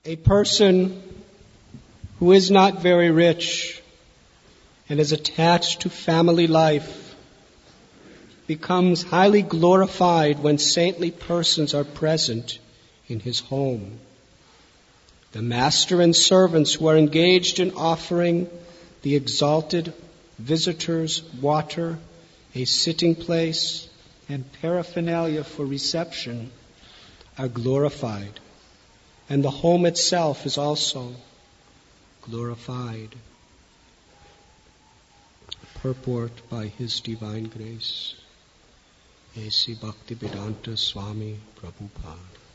A person who is not very rich and is attached to family life becomes highly glorified when saintly persons are present in his home. The master and servants who are engaged in offering the exalted visitors water, a sitting place, and paraphernalia for reception are glorified, and the home itself is also glorified. Purport by His Divine Grace, A.C. Bhaktivedanta Swami Prabhupada.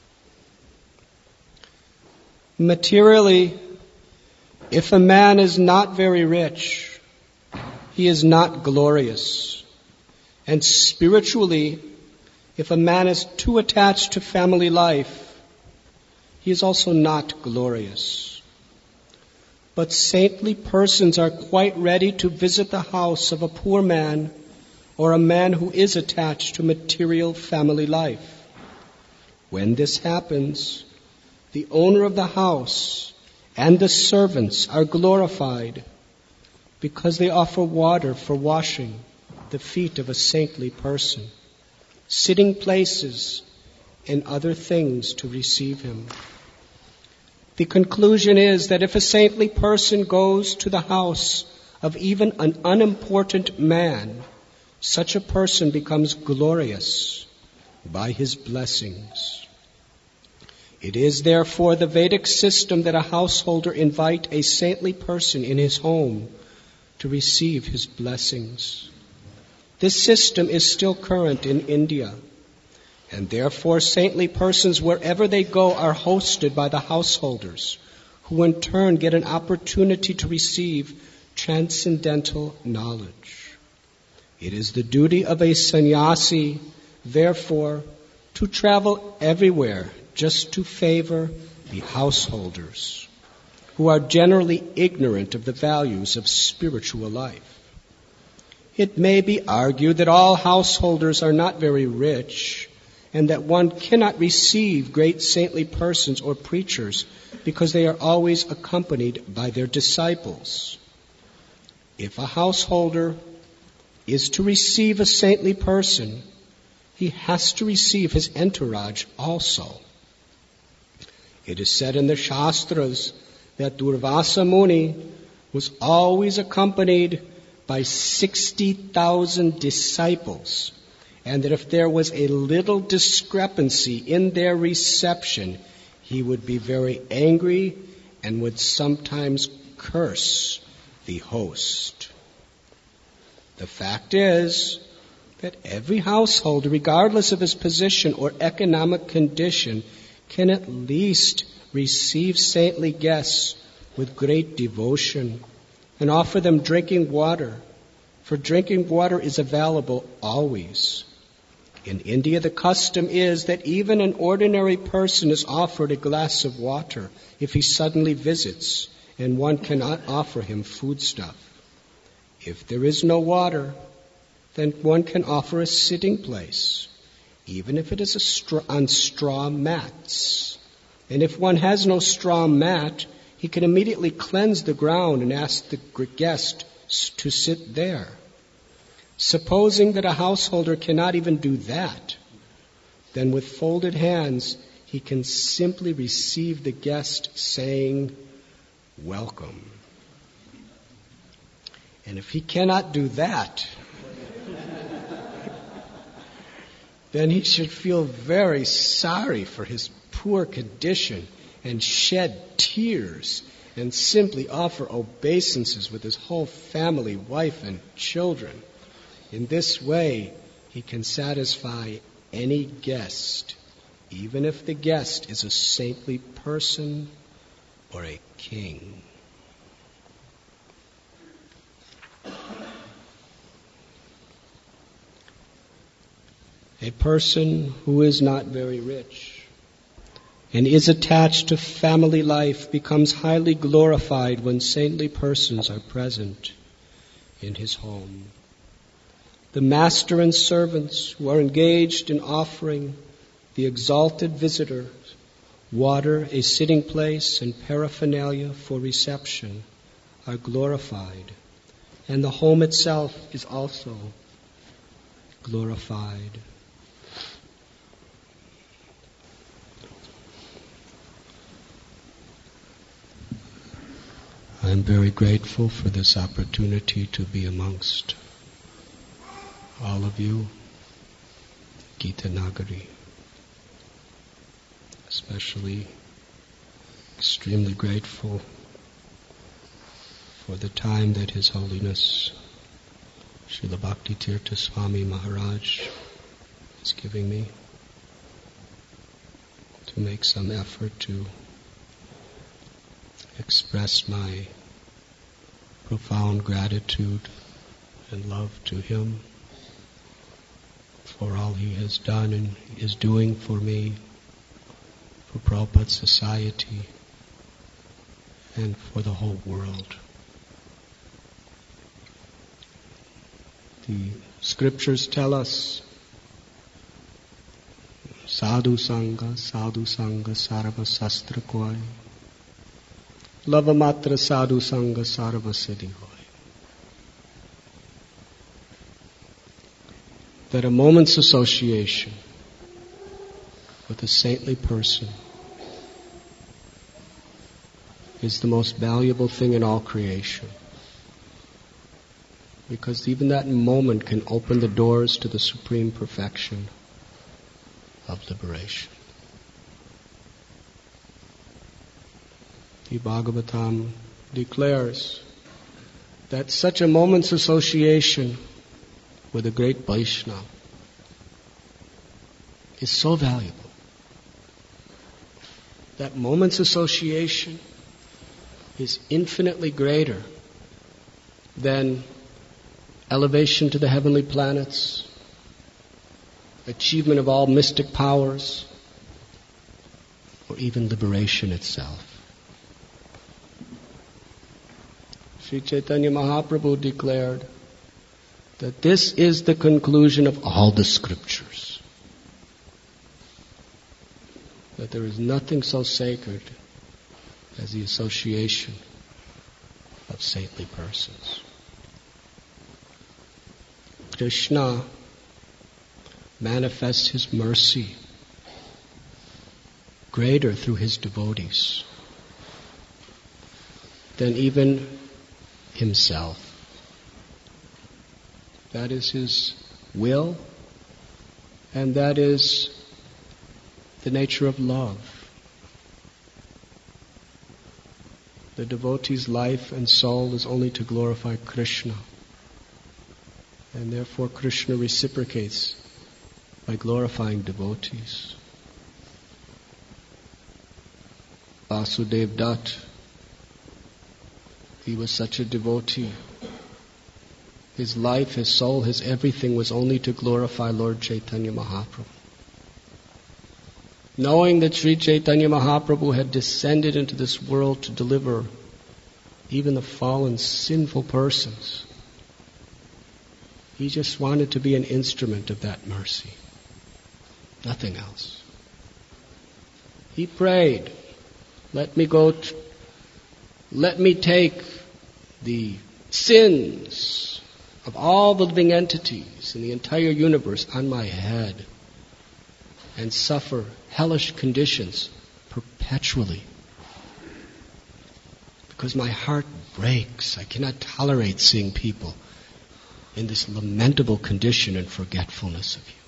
Materially, if a man is not very rich, he is not glorious. And spiritually, if a man is too attached to family life, he is also not glorious. But saintly persons are quite ready to visit the house of a poor man or a man who is attached to material family life. When this happens, the owner of the house and the servants are glorified because they offer water for washing the feet of a saintly person, sitting places, and other things to receive him. The conclusion is that if a saintly person goes to the house of even an unimportant man, such a person becomes glorious by his blessings. It is therefore the Vedic system that a householder invite a saintly person in his home to receive his blessings. This system is still current in India, and therefore saintly persons wherever they go are hosted by the householders, who in turn get an opportunity to receive transcendental knowledge. It is the duty of a sannyasi, therefore, to travel everywhere just to favor the householders, who are generally ignorant of the values of spiritual life. It may be argued that all householders are not very rich, and that one cannot receive great saintly persons or preachers because they are always accompanied by their disciples. If a householder is to receive a saintly person, he has to receive his entourage also. It is said in the Shastras that Durvasa Muni was always accompanied by 60,000 disciples, and that if there was a little discrepancy in their reception, he would be very angry and would sometimes curse the host. The fact is that every householder, regardless of his position or economic condition, can at least receive saintly guests with great devotion and offer them drinking water, for drinking water is available always. In India, the custom is that even an ordinary person is offered a glass of water if he suddenly visits, and one cannot offer him foodstuff. If there is no water, then one can offer a sitting place, even if it is on straw mats. And if one has no straw mat, he can immediately cleanse the ground and ask the guest to sit there. Supposing that a householder cannot even do that, then with folded hands he can simply receive the guest saying, "Welcome." And if he cannot do that, then he should feel very sorry for his poor condition and shed tears and simply offer obeisances with his whole family, wife and children. In this way, he can satisfy any guest, even if the guest is a saintly person or a king. A person who is not very rich and is attached to family life becomes highly glorified when saintly persons are present in his home. The master and servants who are engaged in offering the exalted visitors Water, a sitting place, and paraphernalia for reception are glorified, and the home itself is also glorified. I'm very grateful for this opportunity to be amongst all of you, Gita Nagari. Especially extremely grateful for the time that His Holiness Srila Bhaktitirtha Swami Maharaj is giving me to make some effort to express my profound gratitude and love to him for all he has done and is doing for me, for Prabhupada Society, and for the whole world. The scriptures tell us, Sadhu Sangha, Sarva Sastra Koi, Lavamatra Sadhu Sangha, Sarva Siddhi Hoy. That a moment's association with a saintly person is the most valuable thing in all creation. Because even that moment can open the doors to the supreme perfection of liberation. The Bhagavatam declares that such a moment's association with a great Vaishnava is so valuable. That moment's association is infinitely greater than elevation to the heavenly planets, achievement of all mystic powers, or even liberation itself. Sri Chaitanya Mahaprabhu declared that this is the conclusion of all the scriptures. That there is nothing so sacred as the association of saintly persons. Krishna manifests his mercy greater through his devotees than even himself. That is his will, and that is the nature of love. The devotee's life and soul is only to glorify Krishna, and therefore Krishna reciprocates by glorifying devotees. Vasudev Dutt, he was such a devotee. His life, his soul, his everything was only to glorify Lord Chaitanya Mahaprabhu. Knowing that Sri Chaitanya Mahaprabhu had descended into this world to deliver even the fallen, sinful persons, he just wanted to be an instrument of that mercy. Nothing else. He prayed, let me take the sins of all the living entities in the entire universe on my head and suffer hellish conditions perpetually. Because my heart breaks. I cannot tolerate seeing people in this lamentable condition and forgetfulness of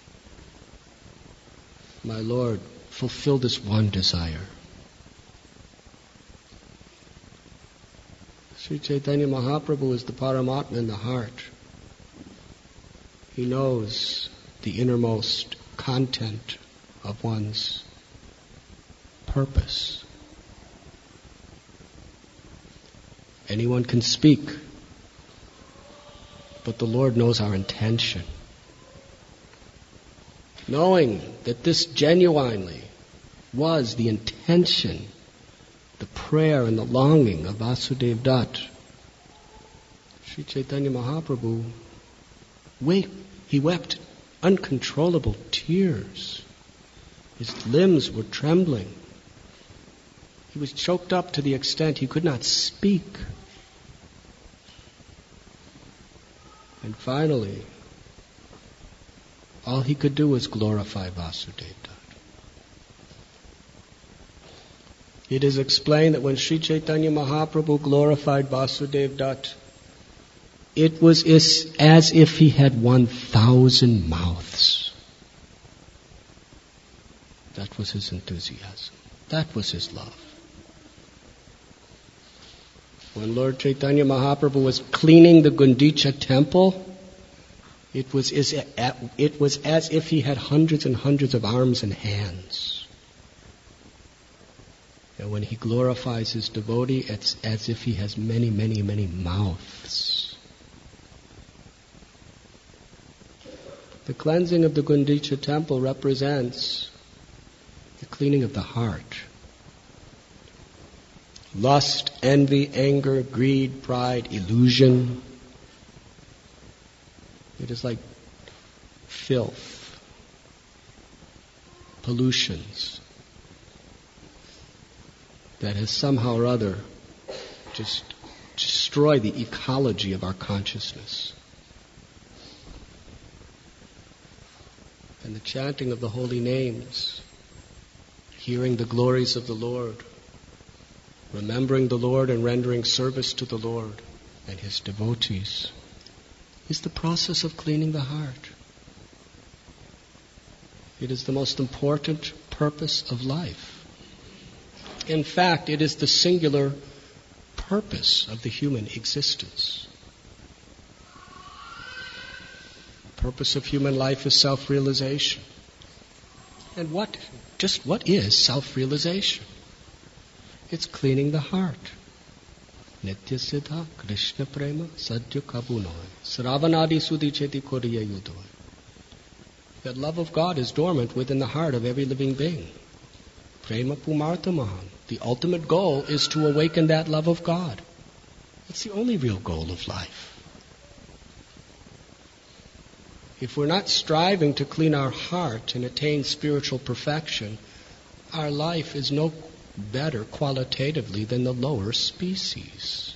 you. My Lord, fulfill this one desire. Sri Chaitanya Mahaprabhu is the Paramatma in the heart. He knows the innermost content of one's purpose. Anyone can speak, but the Lord knows our intention. Knowing that this genuinely was the intention, the prayer and the longing of Vasudev Dutt, Sri Chaitanya Mahaprabhu he wept uncontrollable tears. His limbs were trembling. He was choked up to the extent he could not speak. And finally, all he could do was glorify Vasudeva. It is explained that when Sri Chaitanya Mahaprabhu glorified Vasudeva Dutt, it was as if he had 1,000 mouths. That was his enthusiasm. That was his love. When Lord Chaitanya Mahaprabhu was cleaning the Gundicha temple, it was as if he had hundreds and hundreds of arms and hands. And when he glorifies his devotee, it's as if he has many, many, many mouths. The cleansing of the Gundicha temple represents the cleaning of the heart. Lust, envy, anger, greed, pride, illusion. It is like filth, pollutions that has somehow or other just destroyed the ecology of our consciousness. And the chanting of the holy names, hearing the glories of the Lord, remembering the Lord and rendering service to the Lord and His devotees, is the process of cleaning the heart. It is the most important purpose of life. In fact, it is the singular purpose of the human existence. The purpose of human life is self-realization. And what is self-realization? It's cleaning the heart. Nitya siddha Krishna prema sadhya kabunoy sravanadi sudhi cheti koriya yudoy. That love of God is dormant within the heart of every living being. Prema pumartha mahan. The ultimate goal is to awaken that love of God. It's the only real goal of life. If we're not striving to clean our heart and attain spiritual perfection, our life is no better qualitatively than the lower species.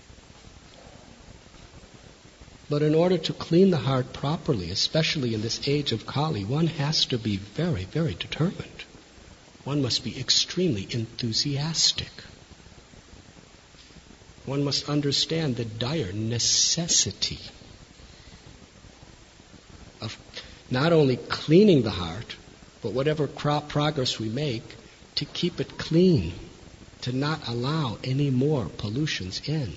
But in order to clean the heart properly, especially in this age of Kali, one has to be very, very determined. One must be extremely enthusiastic. One must understand the dire necessity of not only cleaning the heart, but whatever progress we make, to keep it clean, to not allow any more pollutions in.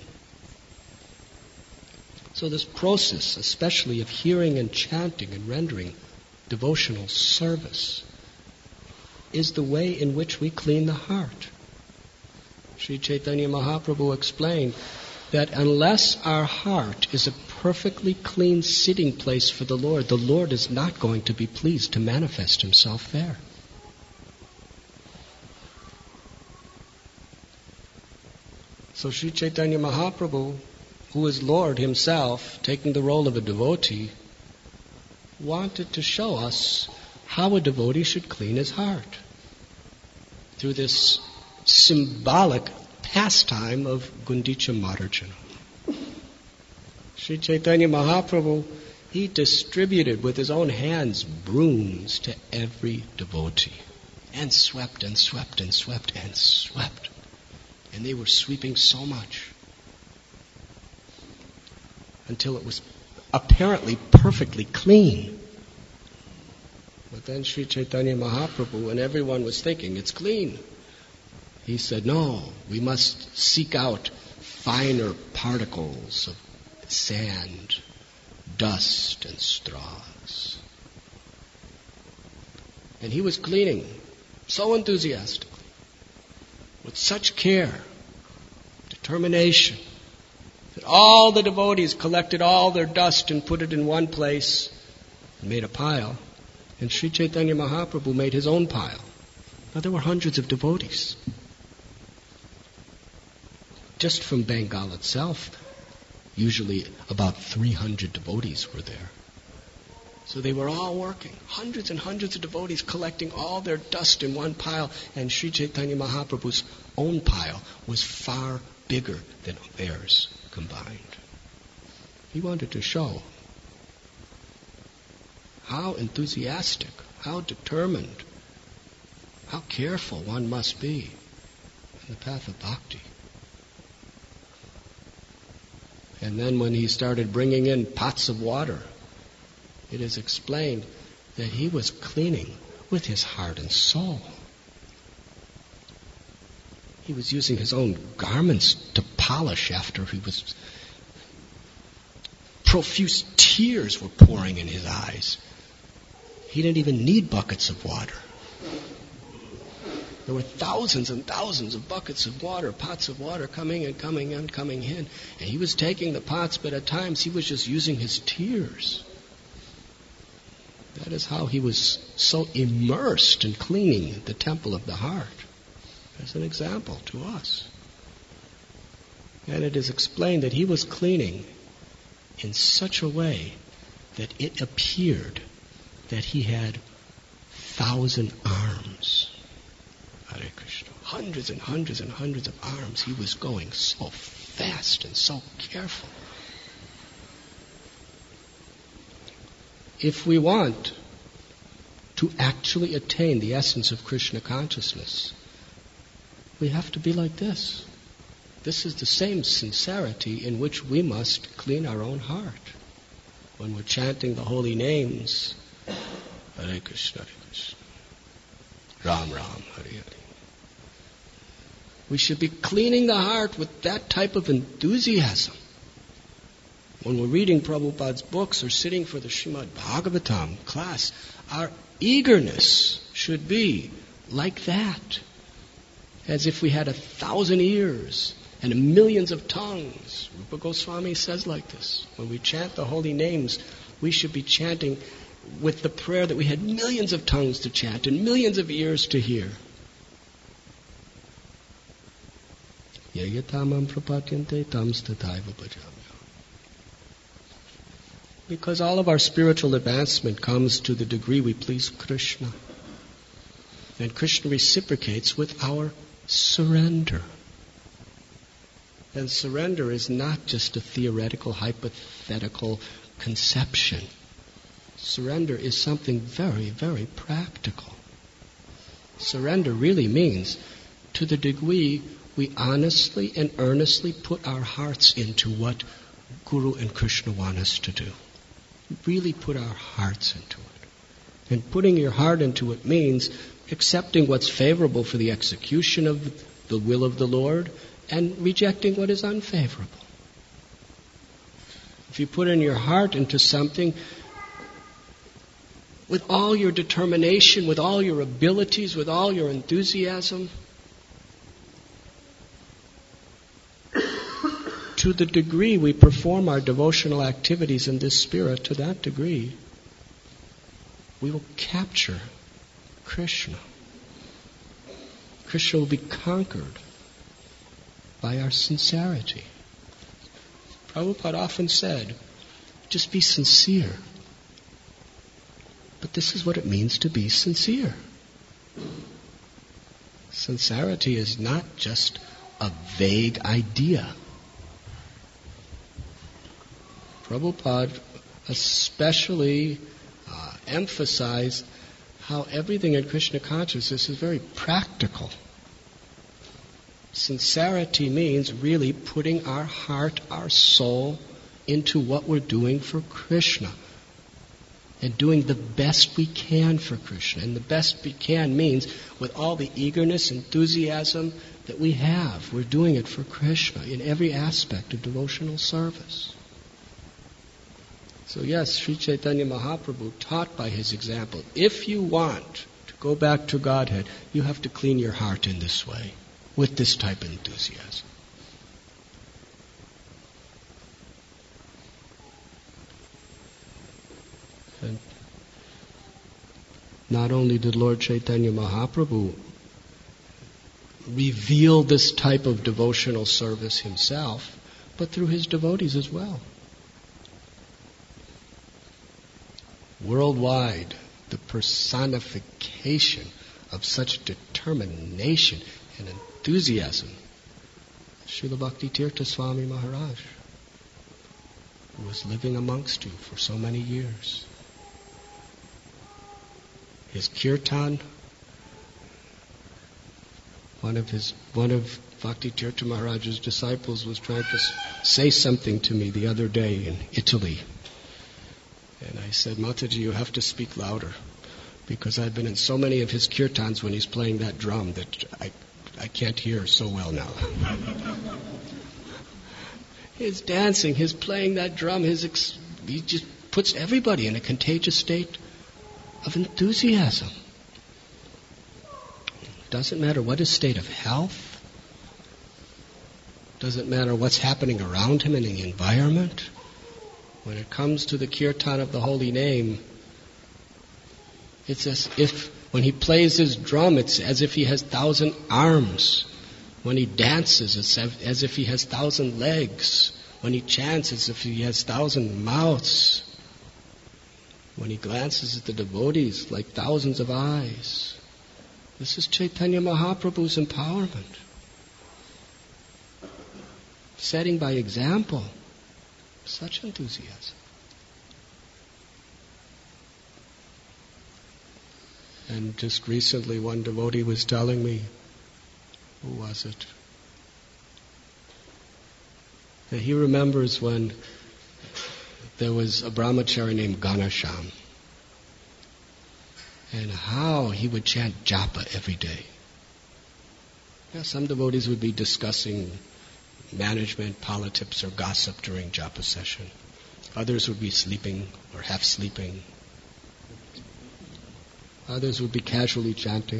So this process, especially of hearing and chanting and rendering devotional service, is the way in which we clean the heart. Sri Chaitanya Mahaprabhu explained that unless our heart is a perfectly clean sitting place for the Lord is not going to be pleased to manifest Himself there. So Sri Chaitanya Mahaprabhu, who is Lord Himself, taking the role of a devotee, wanted to show us how a devotee should clean his heart through this symbolic pastime of Gundicha Marjana. Sri Chaitanya Mahaprabhu, he distributed with his own hands brooms to every devotee, and swept and swept and swept and swept. And they were sweeping so much until it was apparently perfectly clean. But then Sri Chaitanya Mahaprabhu, and everyone was thinking, it's clean. He said, no, we must seek out finer particles of sand, dust, and straws. And he was cleaning so enthusiastically, with such care, determination, that all the devotees collected all their dust and put it in one place and made a pile. And Sri Chaitanya Mahaprabhu made his own pile. Now there were hundreds of devotees. Just from Bengal itself, usually about 300 devotees were there. So they were all working, hundreds and hundreds of devotees collecting all their dust in one pile, and Sri Chaitanya Mahaprabhu's own pile was far bigger than theirs combined. He wanted to show how enthusiastic, how determined, how careful one must be in the path of bhakti. And then when he started bringing in pots of water, it is explained that he was cleaning with his heart and soul. He was using his own garments to polish after he was... Profuse tears were pouring in his eyes. He didn't even need buckets of water. There were thousands and thousands of buckets of water, pots of water coming and coming and coming in. And he was taking the pots, but at times he was just using his tears. That is how he was so immersed in cleaning the temple of the heart, as an example to us. And it is explained that he was cleaning in such a way that it appeared that he had 1,000 arms. Hare Krishna. Hundreds and hundreds and hundreds of arms. He was going so fast and so careful. If we want to actually attain the essence of Krishna consciousness, we have to be like this. This is the same sincerity in which we must clean our own heart. When we're chanting the holy names, Hare Krishna, Hare Krishna, Ram Ram, Hare Hare. We should be cleaning the heart with that type of enthusiasm. When we're reading Prabhupada's books or sitting for the Srimad Bhagavatam class, our eagerness should be like that. As if we had 1,000 ears and millions of tongues. Rupa Goswami says like this. When we chant the holy names, we should be chanting with the prayer that we had millions of tongues to chant and millions of ears to hear. Because all of our spiritual advancement comes to the degree we please Krishna. And Krishna reciprocates with our surrender. And surrender is not just a theoretical, hypothetical conception. Surrender is something very, very practical. Surrender really means to the degree we honestly and earnestly put our hearts into what Guru and Krishna want us to do. Really put our hearts into it. And putting your heart into it means accepting what's favorable for the execution of the will of the Lord and rejecting what is unfavorable. If you put in your heart into something with all your determination, with all your abilities, with all your enthusiasm, to the degree we perform our devotional activities in this spirit, to that degree, we will capture Krishna. Krishna will be conquered by our sincerity. Prabhupada often said, just be sincere. But this is what it means to be sincere. Sincerity is not just a vague idea. Prabhupada especially emphasized how everything in Krishna consciousness is very practical. Sincerity means really putting our heart, our soul, into what we're doing for Krishna. And doing the best we can for Krishna. And the best we can means with all the eagerness, enthusiasm that we have. We're doing it for Krishna in every aspect of devotional service. So yes, Sri Chaitanya Mahaprabhu taught by his example, if you want to go back to Godhead, you have to clean your heart in this way, with this type of enthusiasm. And not only did Lord Chaitanya Mahaprabhu reveal this type of devotional service himself, but through his devotees as well. worldwide, the personification of such determination and enthusiasm, Srila Bhakti-tirtha Swami Maharaj, who was living amongst you for so many years. His kirtan, one of Bhakti-tirtha Maharaj's disciples was trying to say something to me the other day in Italy. And I said, Mataji, you have to speak louder, because I've been in so many of his kirtans when he's playing that drum that I can't hear so well now. His dancing, his playing that drum, he just puts everybody in a contagious state of enthusiasm. Doesn't matter what his state of health, doesn't matter what's happening around him in the environment. When it comes to the kirtan of the holy name, it's as if when he plays his drum, it's as if he has 1,000 arms. When he dances, it's as if he has 1,000 legs. When he chants, it's as if he has 1,000 mouths. When he glances at the devotees, like thousands of eyes. This is Chaitanya Mahaprabhu's empowerment. Setting by example. Such enthusiasm. And just recently one devotee was telling me, who was it? That he remembers when there was a brahmachari named Ganasham, and how he would chant japa every day. Yeah, some devotees would be discussing management, politics, or gossip during japa session. Others would be sleeping or half sleeping. Others would be casually chanting.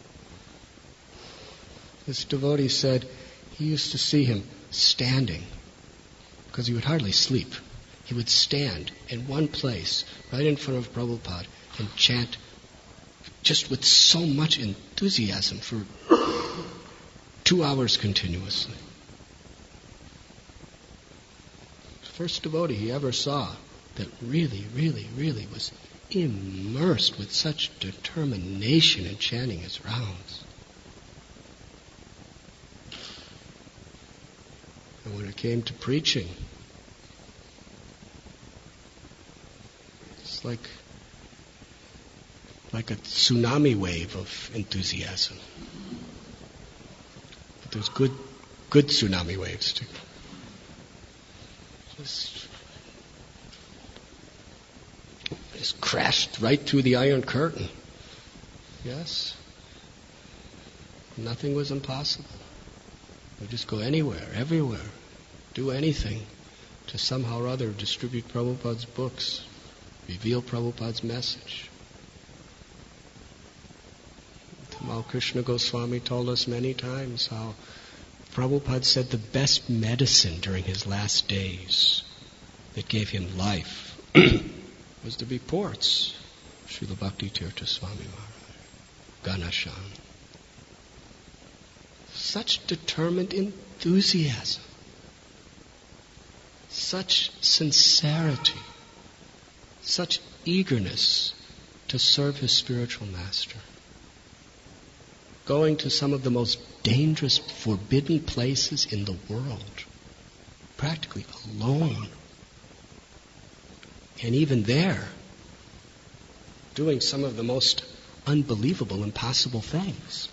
This devotee said he used to see him standing, because he would hardly sleep. He would stand in one place, right in front of Prabhupada, and chant just with so much enthusiasm for 2 hours continuously. First devotee he ever saw that really, really, really was immersed with such determination in chanting his rounds. And when it came to preaching, it's like a tsunami wave of enthusiasm. But there's good tsunami waves too. Just crashed right through the Iron Curtain. Yes. Nothing was impossible. We just go anywhere, everywhere, do anything to somehow or other distribute Prabhupada's books, reveal Prabhupada's message. Tamal Krishna Goswami told us many times how Prabhupada said the best medicine during his last days that gave him life was to be ports. Srila Bhakti-tirtha Swami Maharaj, Ganasham. Such determined enthusiasm, such sincerity, such eagerness to serve his spiritual master. Going to some of the most dangerous, forbidden places in the world, practically alone. And even there, doing some of the most unbelievable, impossible things.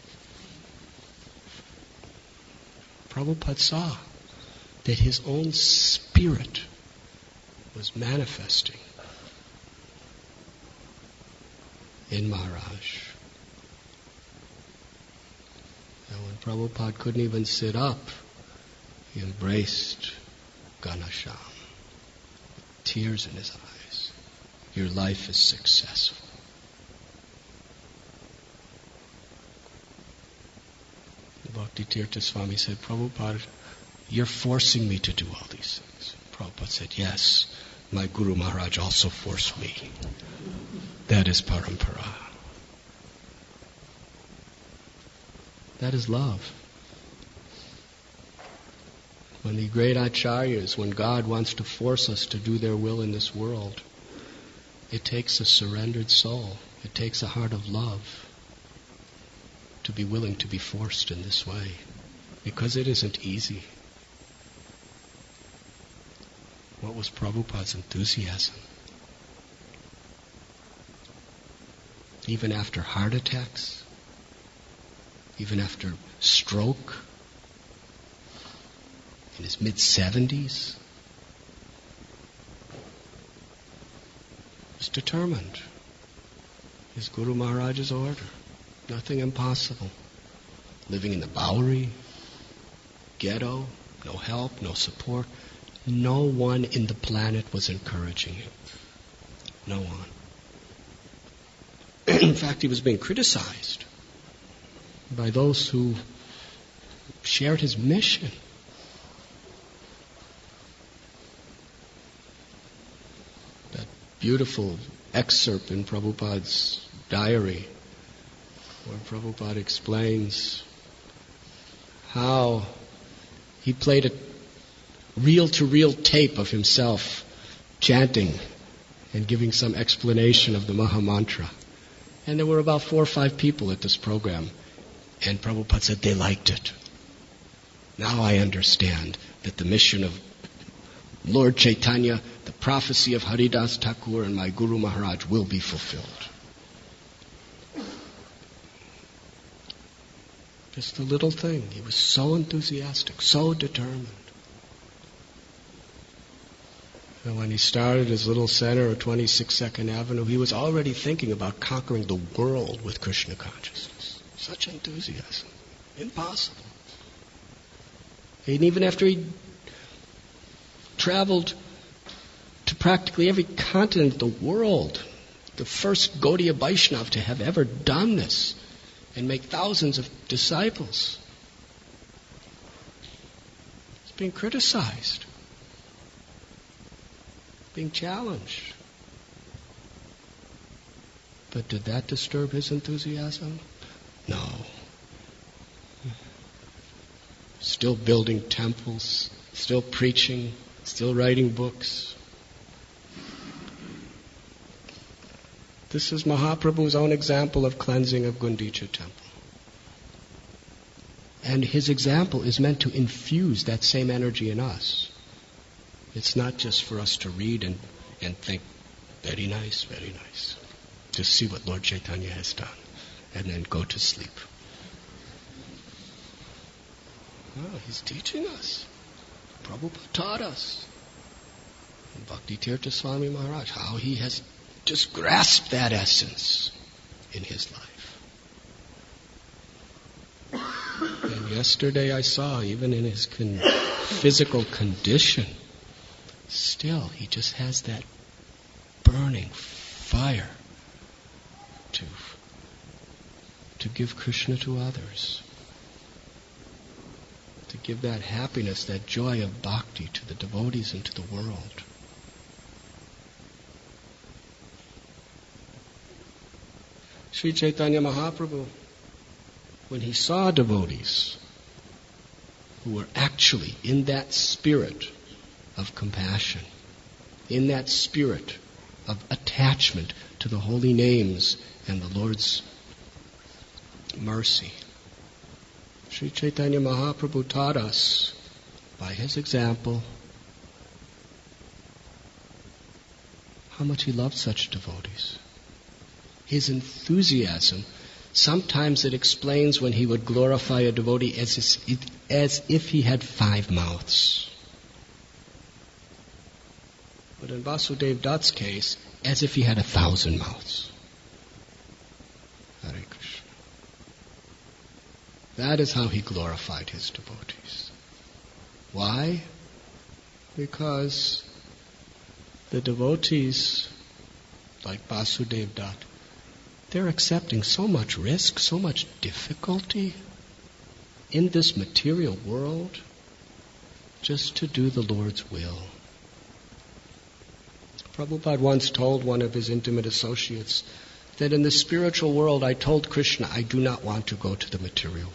Prabhupada saw that his own spirit was manifesting in Maharaj. And when Prabhupada couldn't even sit up, he embraced Ganasham, with tears in his eyes. Your life is successful. Bhakti-tirtha Swami said, Prabhupada, you're forcing me to do all these things. Prabhupada said, yes, my Guru Maharaj also forced me. That is parampara. That is love. When the great acharyas, when God wants to force us to do their will in this world, It takes a surrendered soul. It takes a heart of love to be willing to be forced in this way, because it isn't easy. What was Prabhupada's enthusiasm? Even after heart attacks, even after stroke, in his mid-70s, was determined. His Guru Maharaj's order. Nothing impossible. Living in the Bowery, ghetto, no help, no support. No one in the planet was encouraging him. No one. In fact, he was being criticized by those who shared his mission. That beautiful excerpt in Prabhupada's diary, where Prabhupada explains how he played a reel-to-reel tape of himself chanting and giving some explanation of the Maha Mantra. And there were about 4 or 5 people at this program. And Prabhupada said they liked it. Now I understand that the mission of Lord Chaitanya, the prophecy of Haridas Thakur and my Guru Maharaj will be fulfilled. Just a little thing. He was so enthusiastic, so determined. And when he started his little center at 26 Avenue, he was already thinking about conquering the world with Krishna consciousness. Such enthusiasm. Impossible. And even after he traveled to practically every continent of the world, the first Gaudiya Vaishnav to have ever done this and make thousands of disciples, he's being criticized, being challenged. But did that disturb his enthusiasm? No. Still building temples, still preaching, still writing books. This is Mahaprabhu's own example of cleansing of Gundicha temple. And his example is meant to infuse that same energy in us. It's not just for us to read and think, very nice, to see what Lord Chaitanya has done, and then go to sleep. No, he's teaching us. Prabhupada taught us. And Bhakti Tirtha Swami Maharaj, how he has just grasped that essence in his life. And yesterday I saw, even in his physical condition, still he just has that burning fire to give Krishna to others. To give that happiness, that joy of bhakti to the devotees and to the world. Sri Chaitanya Mahaprabhu, when he saw devotees who were actually in that spirit of compassion, in that spirit of attachment to the holy names and the Lord's mercy, Sri Chaitanya Mahaprabhu taught us, by his example, how much he loved such devotees. His enthusiasm, sometimes it explains when he would glorify a devotee as if he had 5 mouths. But in Vasudev Dutt's case, as if he had 1,000 mouths. Hare Krishna. That is how he glorified his devotees. Why? Because the devotees, like Vasudev Dutt, they're accepting so much risk, so much difficulty in this material world just to do the Lord's will. Prabhupada once told one of his intimate associates that in the spiritual world, I told Krishna, I do not want to go to the material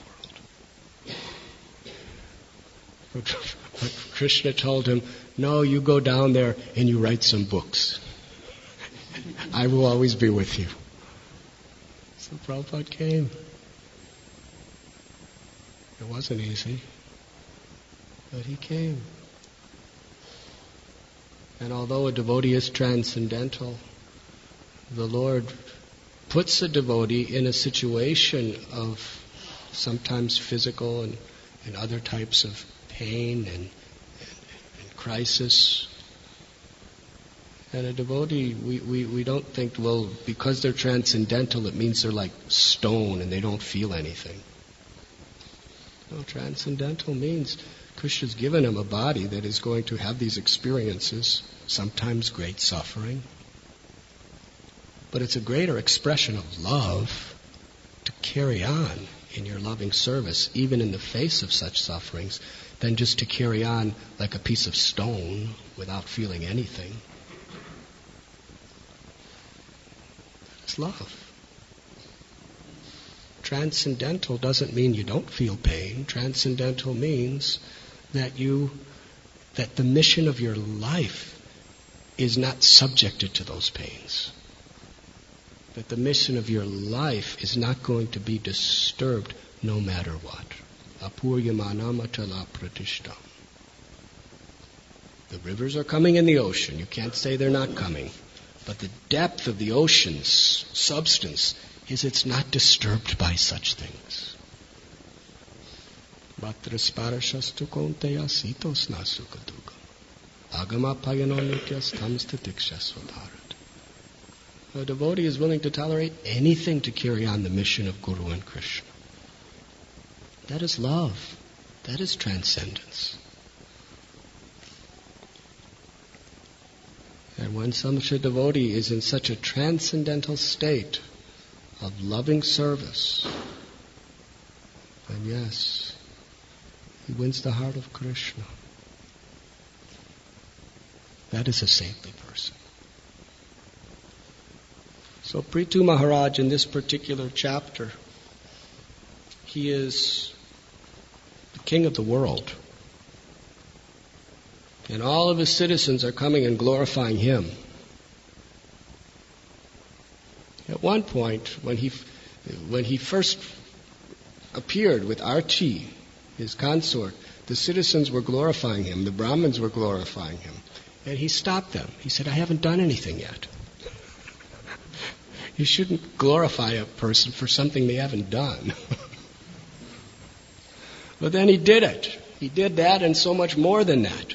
world. Krishna told him, no, you go down there and you write some books. I will always be with you. So Prabhupada came. It wasn't easy, but he came. And although a devotee is transcendental, the Lord puts a devotee in a situation of sometimes physical and other types of pain and crisis. And a devotee, we don't think, well, because they're transcendental, it means they're like stone and they don't feel anything. No, transcendental means Krishna's given him a body that is going to have these experiences, sometimes great suffering. But it's a greater expression of love to carry on in your loving service, even in the face of such sufferings, than just to carry on like a piece of stone without feeling anything. It's love. Transcendental doesn't mean you don't feel pain. Transcendental means that the mission of your life is not subjected to those pains. That the mission of your life is not going to be disturbed no matter what. Apuryamanamachala pratishtam. The rivers are coming in the ocean. You can't say they're not coming. But the depth of the ocean's substance is it's not disturbed by such things. Vatrasparashastu konteya sitosna sukadukam. Agama payanonityastam statikshasva bharat. A devotee is willing to tolerate anything to carry on the mission of Guru and Krishna. That is love. That is transcendence. And when such a devotee is in such a transcendental state of loving service, then yes, he wins the heart of Krishna. That is a saintly person. So Prithu Maharaj, in this particular chapter, he is the king of the world. And all of his citizens are coming and glorifying him. At one point, when he first appeared with Archi, his consort, the citizens were glorifying him, the Brahmins were glorifying him. And he stopped them. He said, I haven't done anything yet. You shouldn't glorify a person for something they haven't done. But then he did it. He did that and so much more than that.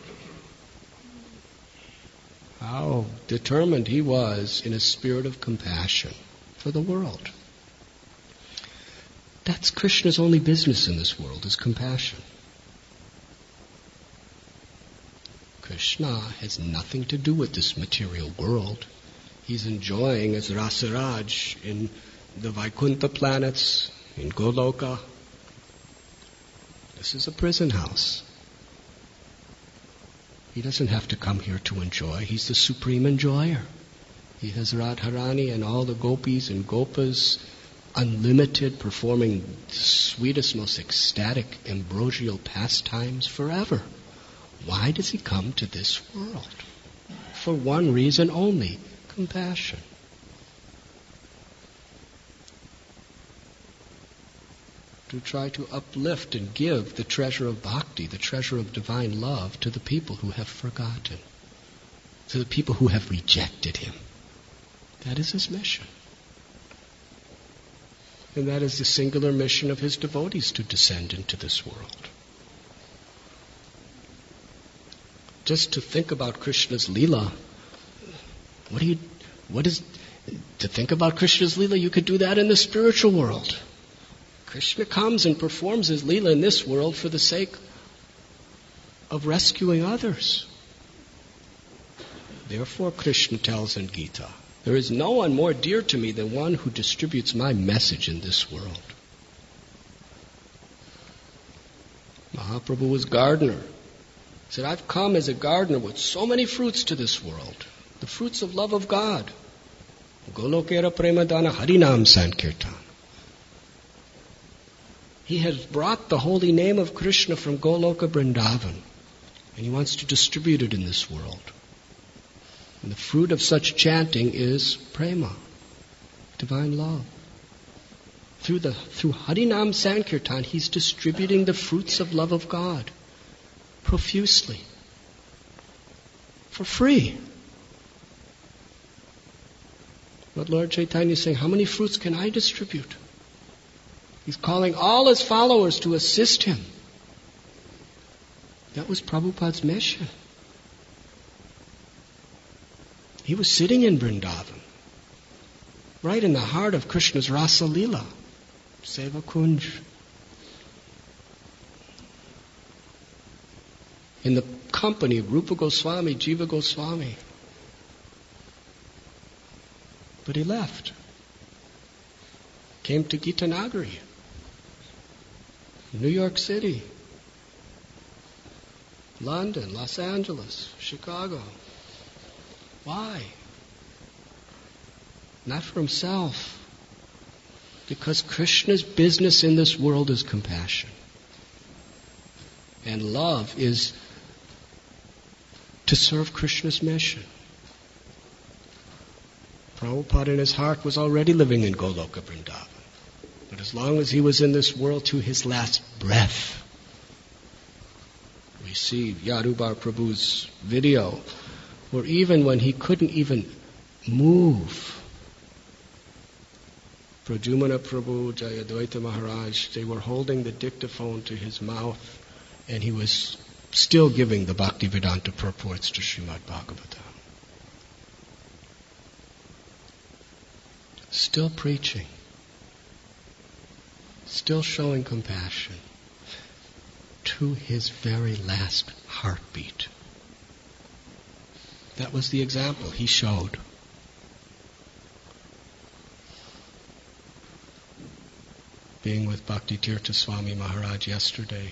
How determined he was in a spirit of compassion for the world. That's Krishna's only business in this world, is compassion. Krishna has nothing to do with this material world. He's enjoying as Rasaraj in the Vaikuntha planets, in Goloka. This is a prison house. He doesn't have to come here to enjoy. He's the supreme enjoyer. He has Radharani and all the gopis and gopas, unlimited, performing the sweetest, most ecstatic, ambrosial pastimes forever. Why does he come to this world? For one reason only, compassion. To try to uplift and give the treasure of bhakti, the treasure of divine love, to the people who have forgotten, to the people who have rejected him. That is his mission. And that is the singular mission of his devotees, to descend into this world. Just to think about Krishna's Leela, to think about Krishna's Leela, you could do that in the spiritual world. Krishna comes and performs his Leela in this world for the sake of rescuing others. Therefore, Krishna tells in Gita, there is no one more dear to me than one who distributes my message in this world. Mahaprabhu was gardener. He said, I've come as a gardener with so many fruits to this world, the fruits of love of God. Golokera Premadana Harinam Sankirtan. He has brought the holy name of Krishna from Goloka Vrindavan, and he wants to distribute it in this world. And the fruit of such chanting is prema, divine love. Through Harinam Sankirtan, he's distributing the fruits of love of God profusely, for free. But Lord Chaitanya is saying, how many fruits can I distribute? He's calling all his followers to assist him. That was Prabhupada's mission. He was sitting in Vrindavan, right in the heart of Krishna's Rasa Leela, Seva Kunj. In the company of Rupa Goswami, Jiva Goswami. But he left. Came to Gitanagari, New York City, London, Los Angeles, Chicago. Why? Not for himself. Because Krishna's business in this world is compassion. And love is to serve Krishna's mission. Prabhupada in his heart was already living in Goloka Vrindavan. But as long as he was in this world to his last breath, we see Yadubar Prabhu's video, where even when he couldn't even move, Pradyumna Prabhu, Jayadvaita Maharaj, they were holding the dictaphone to his mouth, and he was still giving the Bhaktivedanta purports to Srimad Bhagavatam. Still preaching. Still showing compassion to his very last heartbeat. That was the example he showed. Being with Bhakti Tirtha Swami Maharaj yesterday,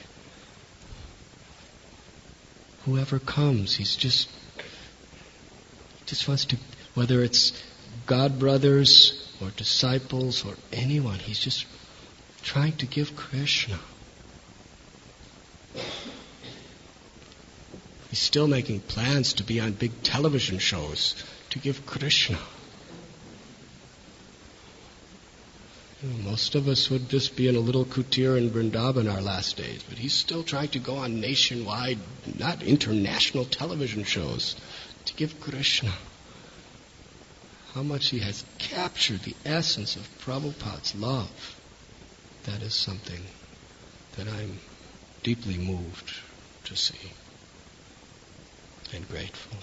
whoever comes, he just wants to, whether it's God brothers or disciples or anyone, he's just trying to give Krishna. He's still making plans to be on big television shows to give Krishna. Most of us would just be in a little kutir in Vrindavan our last days, but he's still trying to go on nationwide, not international television shows, to give Krishna. How much he has captured the essence of Prabhupada's love. That is something that I'm deeply moved to see and grateful.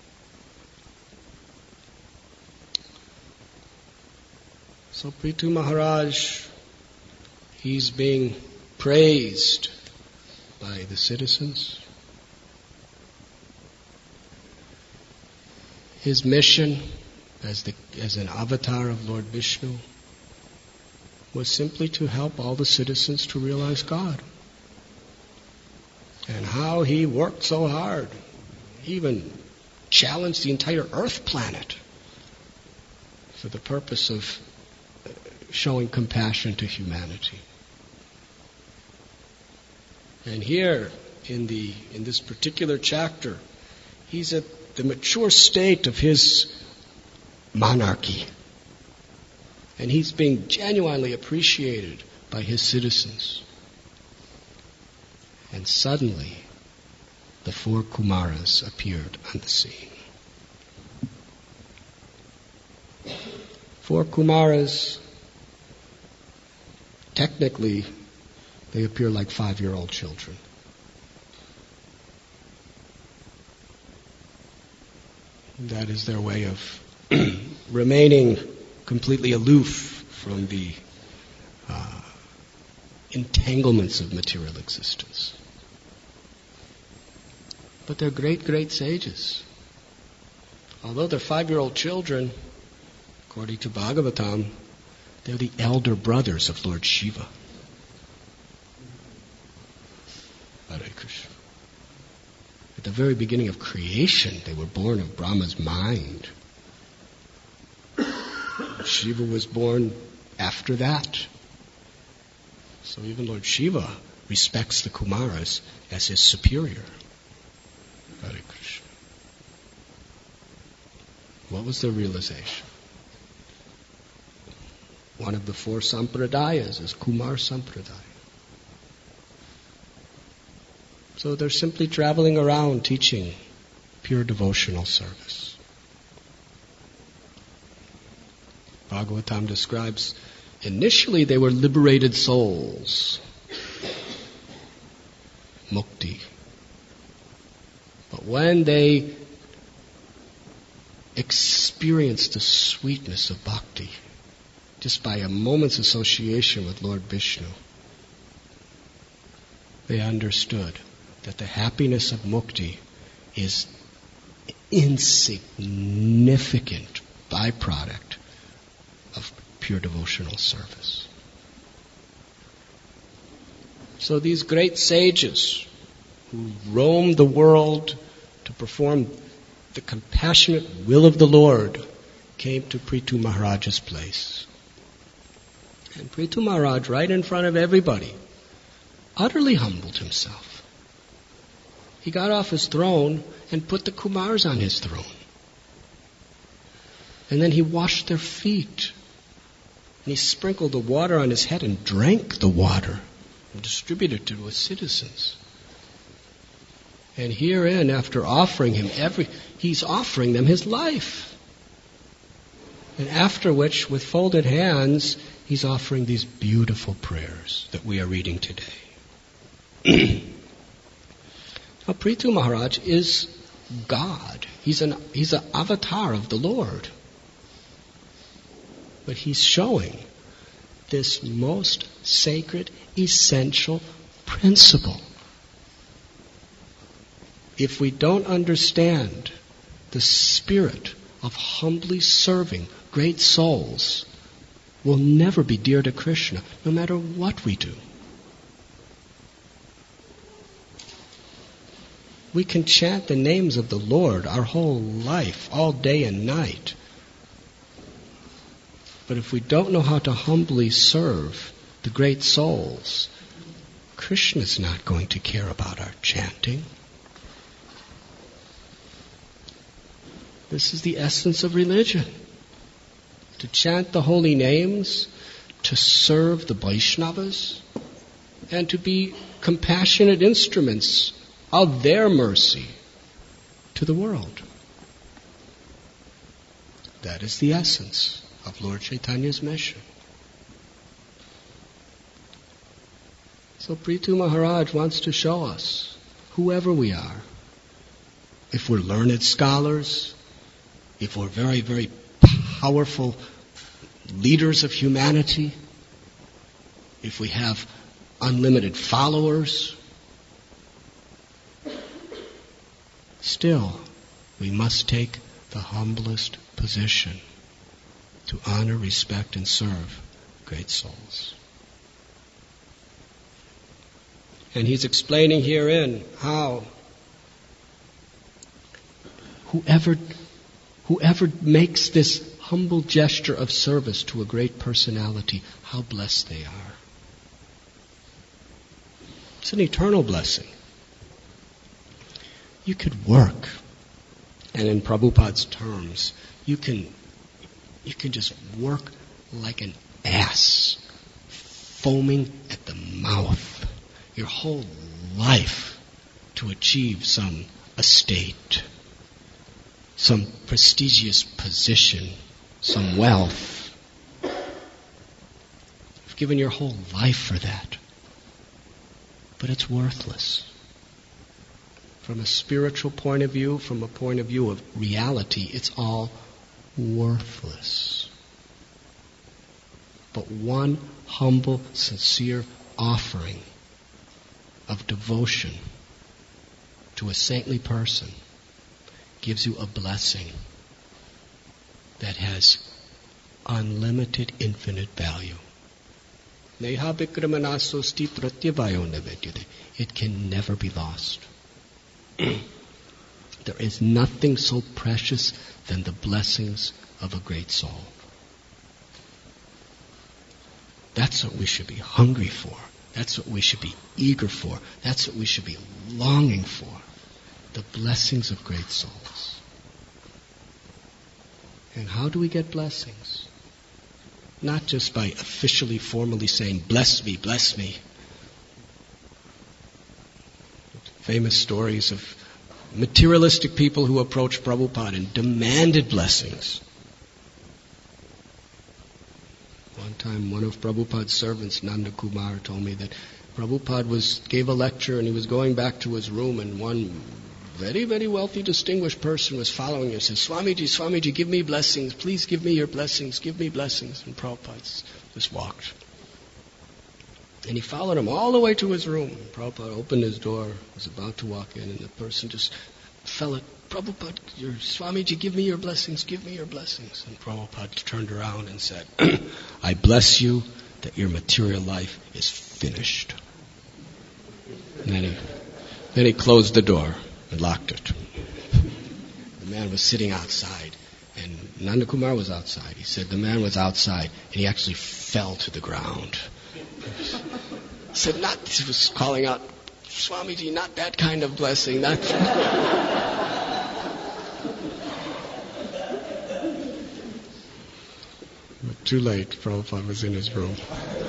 So Prithu Maharaj, he's being praised by the citizens. His mission as an avatar of Lord Vishnu was simply to help all the citizens to realize God. And how he worked so hard. He even challenged the entire Earth planet for the purpose of showing compassion to humanity. And here, in this particular chapter, he's at the mature state of his monarchy. And he's being genuinely appreciated by his citizens. And suddenly, the 4 Kumaras appeared on the scene. 4 Kumaras, technically, they appear like 5-year-old children. That is their way of remaining completely aloof from the entanglements of material existence. But they're great, great sages. Although they're 5-year-old children, according to Bhagavatam, they're the elder brothers of Lord Shiva. Hare Krishna. At the very beginning of creation, they were born of Brahma's mind. Shiva was born after that. So even Lord Shiva respects the Kumaras as his superior. Hare Krishna. What was their realization? One of the 4 sampradayas is Kumar Sampradaya. So they're simply traveling around teaching pure devotional service. Bhagavatam describes, initially they were liberated souls. Mukti. But when they experienced the sweetness of bhakti, just by a moment's association with Lord Vishnu, they understood that the happiness of mukti is insignificant byproduct of pure devotional service. So these great sages who roamed the world to perform the compassionate will of the Lord came to Prithu Maharaj's place. And Prithu Maharaj, right in front of everybody, utterly humbled himself. He got off his throne and put the Kumars on his throne. And then he washed their feet. And he sprinkled the water on his head and drank the water and distributed it to his citizens. And herein, after offering him he's offering them his life. And after which, with folded hands, he's offering these beautiful prayers that we are reading today. Now, Prithu Maharaj is God. He's an avatar of the Lord. But he's showing this most sacred, essential principle. If we don't understand the spirit of humbly serving great souls, we'll never be dear to Krishna, no matter what we do. We can chant the names of the Lord our whole life, all day and night. But if we don't know how to humbly serve the great souls, Krishna's not going to care about our chanting. This is the essence of religion. To chant the holy names, to serve the Vaishnavas, and to be compassionate instruments of their mercy to the world. That is the essence of Lord Chaitanya's mission. So Prithu Maharaj wants to show us, whoever we are, if we're learned scholars, if we're very, very powerful leaders of humanity, if we have unlimited followers, still we must take the humblest position to honor, respect, and serve great souls. And he's explaining herein how whoever makes this humble gesture of service to a great personality, how blessed they are. It's an eternal blessing. You could work, and in Prabhupada's terms, you can just work like an ass, foaming at the mouth, your whole life to achieve some estate, some prestigious position, some wealth. You've given your whole life for that. But it's worthless. From a spiritual point of view, from a point of view of reality, it's all worthless. But one humble, sincere offering of devotion to a saintly person gives you a blessing that has unlimited, infinite value. It can never be lost. There is nothing so precious than the blessings of a great soul. That's what we should be hungry for. That's what we should be eager for. That's what we should be longing for. The blessings of great souls. And how do we get blessings? Not just by officially, formally saying, bless me, bless me. Famous stories of materialistic people who approached Prabhupada and demanded blessings. One time, one of Prabhupada's servants, Nanda Kumar, told me that Prabhupada gave a lecture and he was going back to his room, and one very, very wealthy, distinguished person was following him and said, Swamiji, Swamiji, give me blessings. Please give me your blessings. Give me blessings. And Prabhupada just walked. And he followed him all the way to his room. Prabhupada opened his door, was about to walk in, and the person just fell at Prabhupada, your Swamiji, give me your blessings, give me your blessings. And Prabhupada turned around and said, I bless you that your material life is finished. And then he closed the door and locked it. The man was sitting outside, and Nanda Kumar was outside. He said the man was outside, and he actually fell to the ground. He said, he was calling out, Swamiji, not that kind of blessing. But too late, Prabhupada was in his room.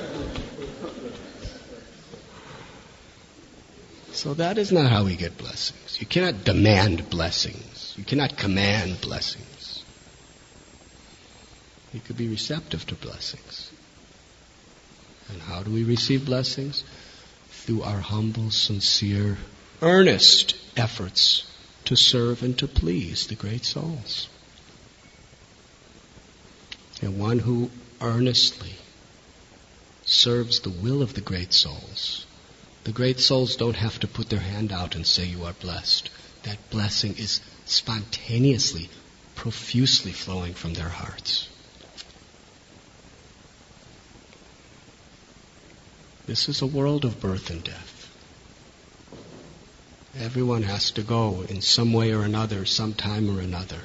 So that is not how we get blessings. You cannot demand blessings. You cannot command blessings. You could be receptive to blessings. And how do we receive blessings? Through our humble, sincere, earnest efforts to serve and to please the great souls. And one who earnestly serves the will of the great souls, the great souls don't have to put their hand out and say you are blessed. That blessing is spontaneously, profusely flowing from their hearts. This is a world of birth and death. Everyone has to go in some way or another, sometime or another.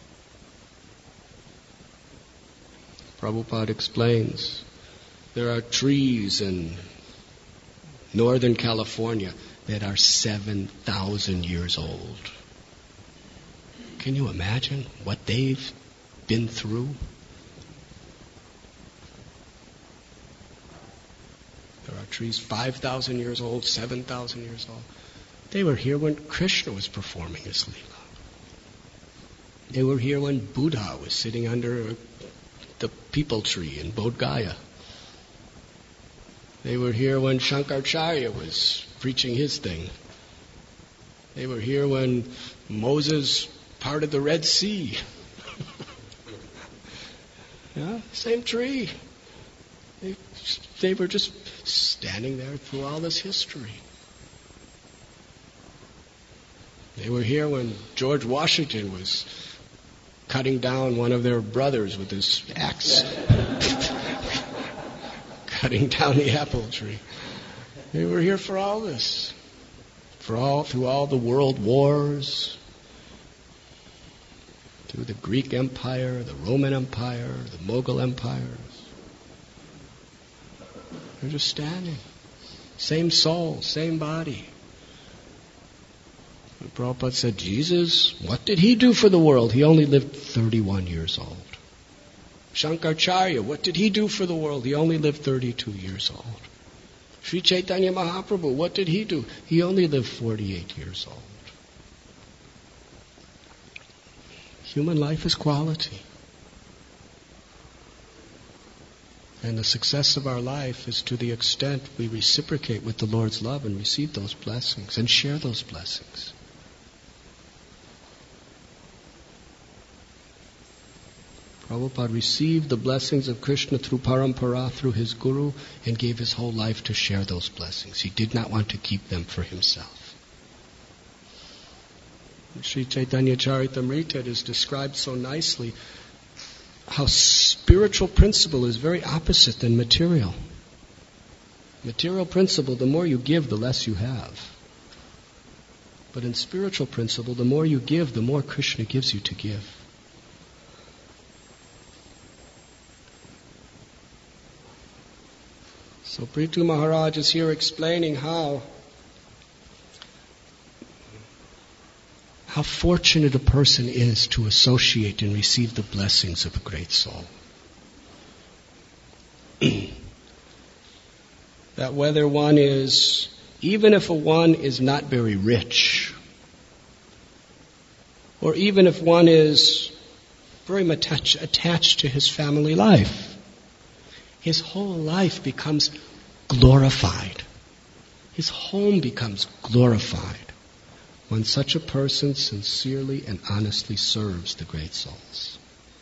Prabhupada explains, there are trees in Northern California that are 7,000 years old. Can you imagine what they've been through? There are trees 5,000 years old, 7,000 years old. They were here when Krishna was performing his Leela. They were here when Buddha was sitting under the peepal tree in Bodh Gaya. They were here when Shankaracharya was preaching his thing. They were here when Moses parted the Red Sea. Yeah, same tree. They were just standing there through all this history. They were here when George Washington was cutting down one of their brothers with his axe. Cutting down the apple tree. They were here for all this. Through all the world wars. Through the Greek Empire, the Roman Empire, the Mughal empires. They're just standing. Same soul, same body. And Prabhupada said, Jesus, what did he do for the world? He only lived 31 years old. Shankaracharya, what did he do for the world? He only lived 32 years old. Sri Chaitanya Mahaprabhu, what did he do? He only lived 48 years old. Human life is quality. And the success of our life is to the extent we reciprocate with the Lord's love and receive those blessings and share those blessings. Prabhupada received the blessings of Krishna through parampara, through his guru, and gave his whole life to share those blessings. He did not want to keep them for himself. In Sri Chaitanya Charitamrita, it is described so nicely how spiritual principle is very opposite than material. Material principle, the more you give, the less you have. But in spiritual principle, the more you give, the more Krishna gives you to give. So Prithu Maharaj is here explaining how how fortunate a person is to associate and receive the blessings of a great soul. That whether one is, even if one is not very rich, or even if one is very much attached to his family life, his whole life becomes glorified. His home becomes glorified when such a person sincerely and honestly serves the great souls.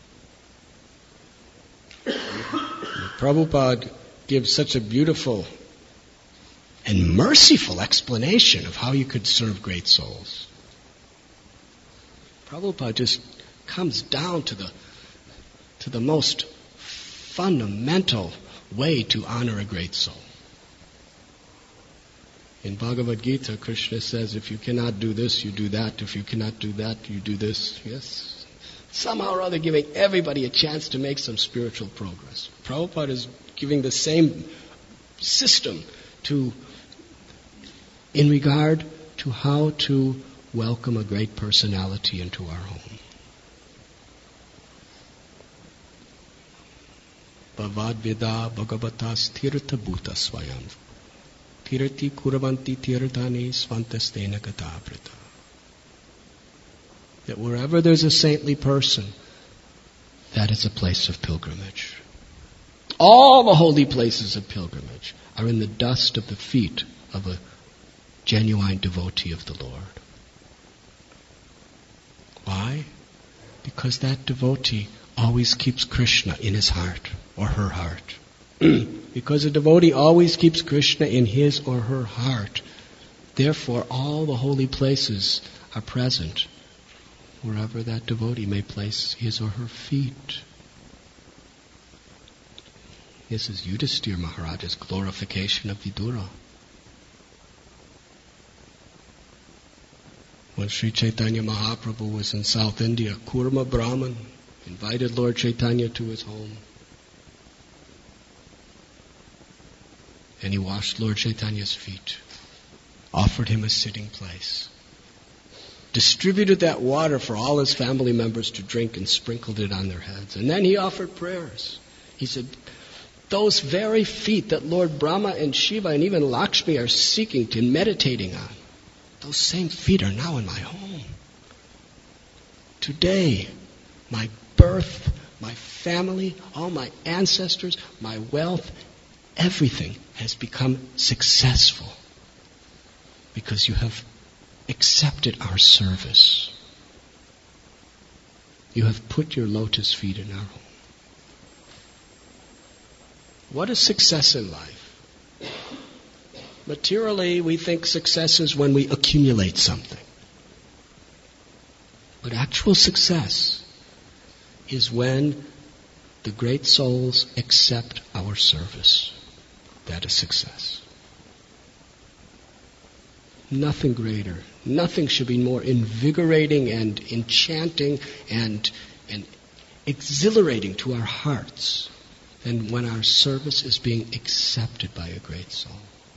Prabhupada gives such a beautiful and merciful explanation of how you could serve great souls. Prabhupada just comes down to the most fundamental way to honor a great soul. In Bhagavad Gita, Krishna says, if you cannot do this, you do that. If you cannot do that, you do this. Yes? Somehow or other giving everybody a chance to make some spiritual progress. Prabhupada is giving the same system in regard to how to welcome a great personality into our home. Bhavad Vida Bhagavatas Tirtha Bhuta Swayam Tirti Kuravanti Tirthani Svantastena Gatavrita. That wherever there's a saintly person, that is a place of pilgrimage. All the holy places of pilgrimage are in the dust of the feet of a genuine devotee of the Lord. Why? Because that devotee always keeps Krishna in his heart or her heart. Because a devotee always keeps Krishna in his or her heart, therefore all the holy places are present wherever that devotee may place his or her feet. This is Yudhisthira Maharaja's glorification of Vidura. When Sri Chaitanya Mahaprabhu was in South India, Kurma Brahman invited Lord Chaitanya to his home. And he washed Lord Chaitanya's feet, offered him a sitting place, distributed that water for all his family members to drink and sprinkled it on their heads. And then he offered prayers. He said, those very feet that Lord Brahma and Shiva and even Lakshmi are seeking and meditating on, those same feet are now in my home. Today, my birth, my family, all my ancestors, my wealth, everything has become successful because you have accepted our service. You have put your lotus feet in our home. What is success in life? Materially, we think success is when we accumulate something. But actual success is when the great souls accept our service. That is success. Nothing greater. Nothing should be more invigorating and enchanting and exhilarating to our hearts than when our service is being accepted by a great soul.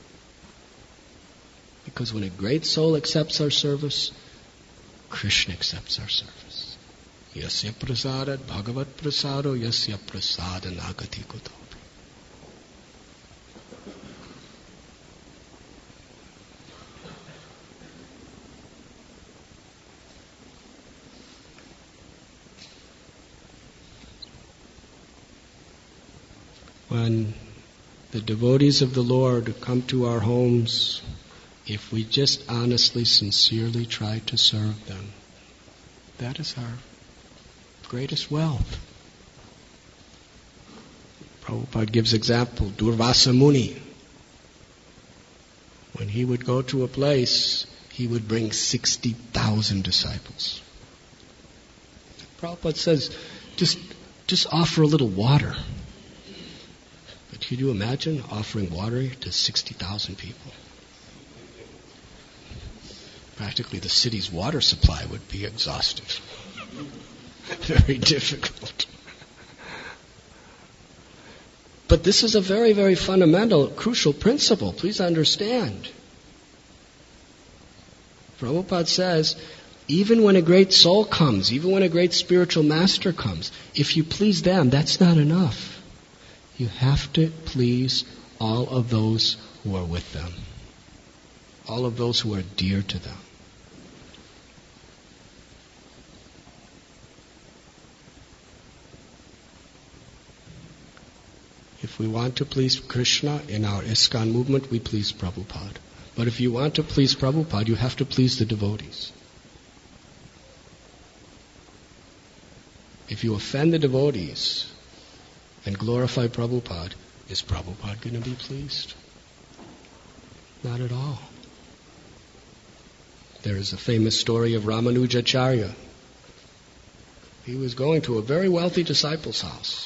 Because when a great soul accepts our service, Krishna accepts our service. Yasya prasadat bhagavat prasado yasya prasada nagati kutopi. When the devotees of the Lord come to our homes, if we just honestly, sincerely try to serve them, that is our greatest wealth. Prabhupada gives example, Durvasa Muni. When he would go to a place, he would bring 60,000 disciples. Prabhupada says, just offer a little water. But could you imagine offering water to 60,000 people? Practically the city's water supply would be exhausted. Very difficult. But this is a very, very fundamental, crucial principle. Please understand. Prabhupada says, even when a great soul comes, even when a great spiritual master comes, if you please them, that's not enough. You have to please all of those who are with them, all of those who are dear to them. If we want to please Krishna in our ISKCON movement, we please Prabhupada. But if you want to please Prabhupada, you have to please the devotees. If you offend the devotees and glorify Prabhupada, is Prabhupada going to be pleased? Not at all. There is a famous story of Ramanujacharya. He was going to a very wealthy disciple's house.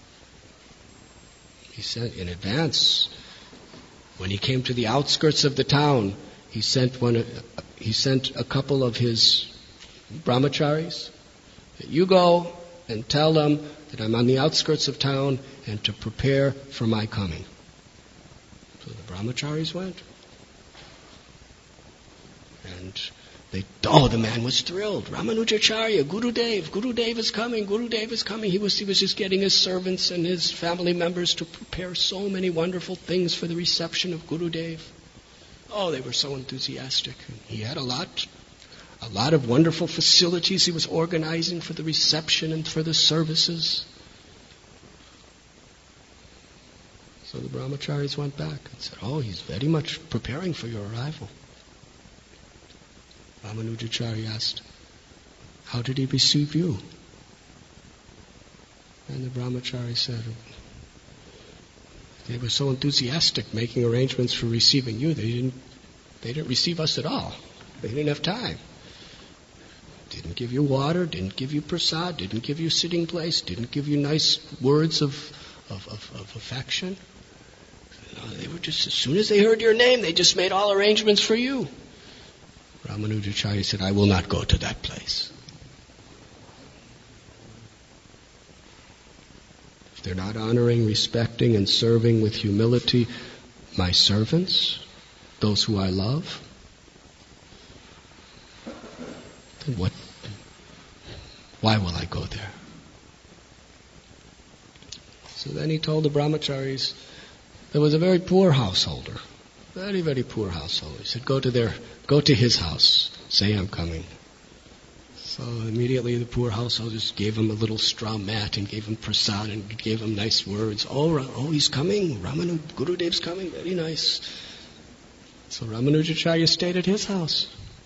He said in advance, when he came to the outskirts of the town, he sent a couple of his brahmacharis, that you go and tell them that I'm on the outskirts of town and to prepare for my coming. So the brahmacharis went. And the man was thrilled. Ramanujacharya, Gurudev is coming, Gurudev is coming. He was just getting his servants and his family members to prepare so many wonderful things for the reception of Gurudev. Oh, they were so enthusiastic. He had a lot of wonderful facilities he was organizing for the reception and for the services. So the brahmacharis went back and said, oh, he's very much preparing for your arrival. Ramanujacharya asked, how did he receive you? And the brahmachari said, they were so enthusiastic making arrangements for receiving you, they didn't receive us at all. They didn't have time. Didn't give you water, didn't give you prasad, didn't give you sitting place, didn't give you nice words of affection. They were just, as soon as they heard your name, they just made all arrangements for you. Ramanujacharya said, I will not go to that place. If they're not honoring, respecting, and serving with humility my servants, those who I love, then why will I go there? So then he told the brahmacharis, there was a very poor householder, very, very poor householder. He said, go to his house, say I'm coming. So immediately the poor householders gave him a little straw mat and gave him prasad and gave him nice words. Oh, he's coming, Gurudev's coming, very nice. So Ramanujacharya stayed at his house.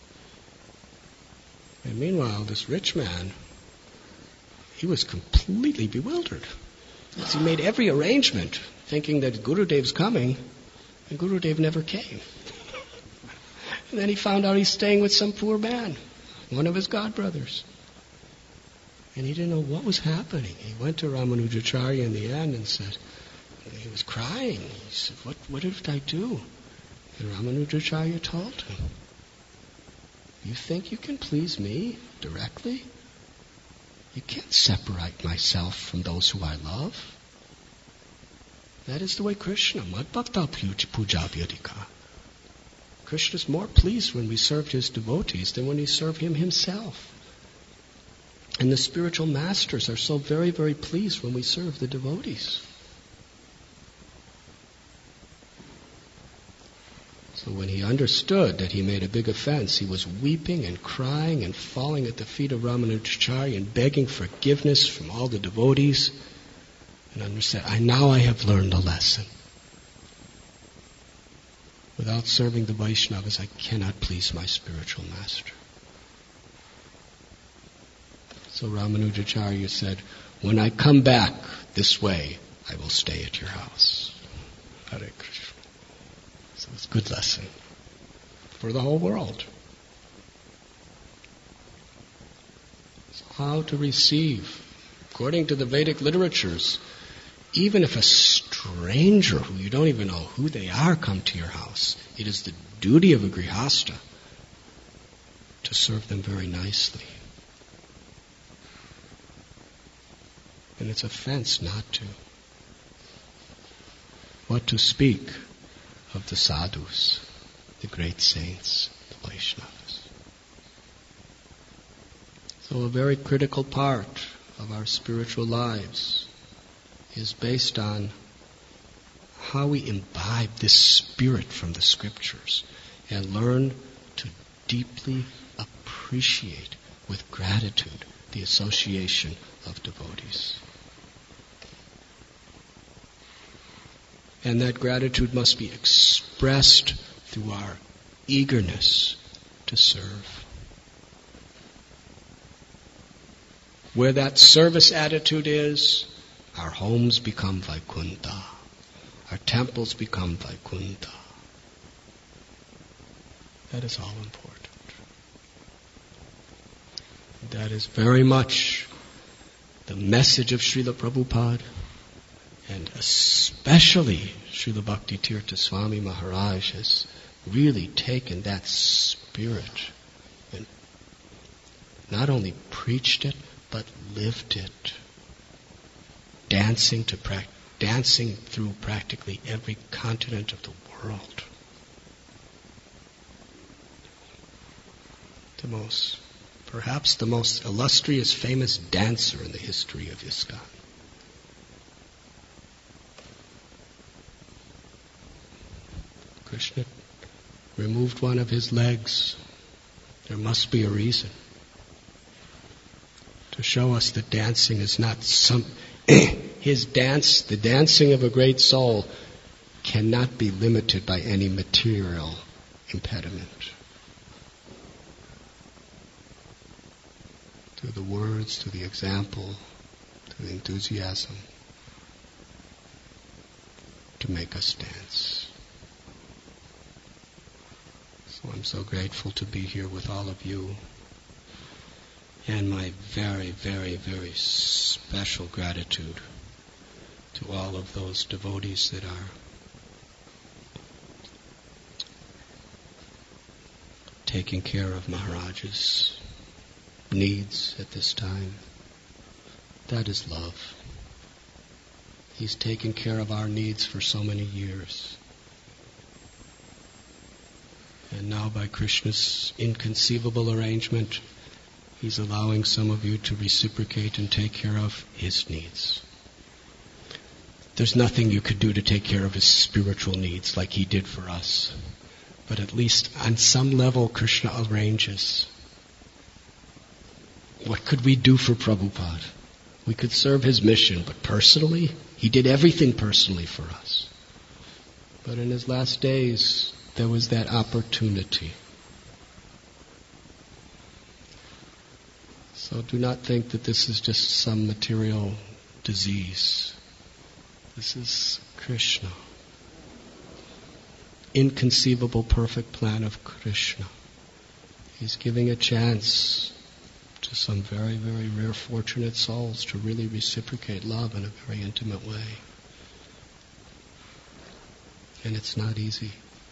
And meanwhile, this rich man, he was completely bewildered. Because he made every arrangement, thinking that Gurudev's coming, and Gurudev never came. And then he found out he's staying with some poor man, one of his godbrothers. And he didn't know what was happening. He went to Ramanujacharya in the end and said, he was crying. He said, what did I do? And Ramanujacharya told him, you think you can please me directly? You can't separate myself from those who I love. That is the way Krishna, Madbhakta Puja Vyadika. Krishna is more pleased when we serve his devotees than when we serve him himself. And the spiritual masters are so very, very pleased when we serve the devotees. So when he understood that he made a big offense, he was weeping and crying and falling at the feet of Ramanujacharya and begging forgiveness from all the devotees. And understood, now I have learned a lesson. Without serving the Vaishnavas, I cannot please my spiritual master. So Ramanujacharya said, when I come back this way, I will stay at your house. Hare Krishna. So it's a good lesson for the whole world. So how to receive. According to the Vedic literatures, even if a stranger who you don't even know who they are come to your house, it is the duty of a grihasta to serve them very nicely. And it's offense not to. What to speak of the sadhus, the great saints, the Vaishnavas. So a very critical part of our spiritual lives is based on how we imbibe this spirit from the Scriptures and learn to deeply appreciate with gratitude the association of devotees. And that gratitude must be expressed through our eagerness to serve. Where that service attitude is, our homes become Vaikunta. Our temples become Vaikunta. That is all important. That is very much the message of Srila Prabhupada, and especially Srila Bhakti Tirtha Swami Maharaj has really taken that spirit and not only preached it, but lived it, dancing through practically every continent of the world. Perhaps the most illustrious, famous dancer in the history of ISKCON. Krishna removed one of his legs. There must be a reason. To show us that dancing is not his dance, the dancing of a great soul, cannot be limited by any material impediment. Through the words, through the example, through the enthusiasm, to make us dance. So I'm so grateful to be here with all of you. And my very, very, very special gratitude to all of those devotees that are taking care of Maharaj's needs at this time. That is love. He's taken care of our needs for so many years. And now by Krishna's inconceivable arrangement, He's allowing some of you to reciprocate and take care of His needs. There's nothing you could do to take care of His spiritual needs like He did for us. But at least on some level, Krishna arranges. What could we do for Prabhupada? We could serve His mission, but personally, He did everything personally for us. But in His last days, there was that opportunity. So do not think that this is just some material disease. This is Krishna. Inconceivable perfect plan of Krishna. He's giving a chance to some very, very rare fortunate souls to really reciprocate love in a very intimate way. And it's not easy.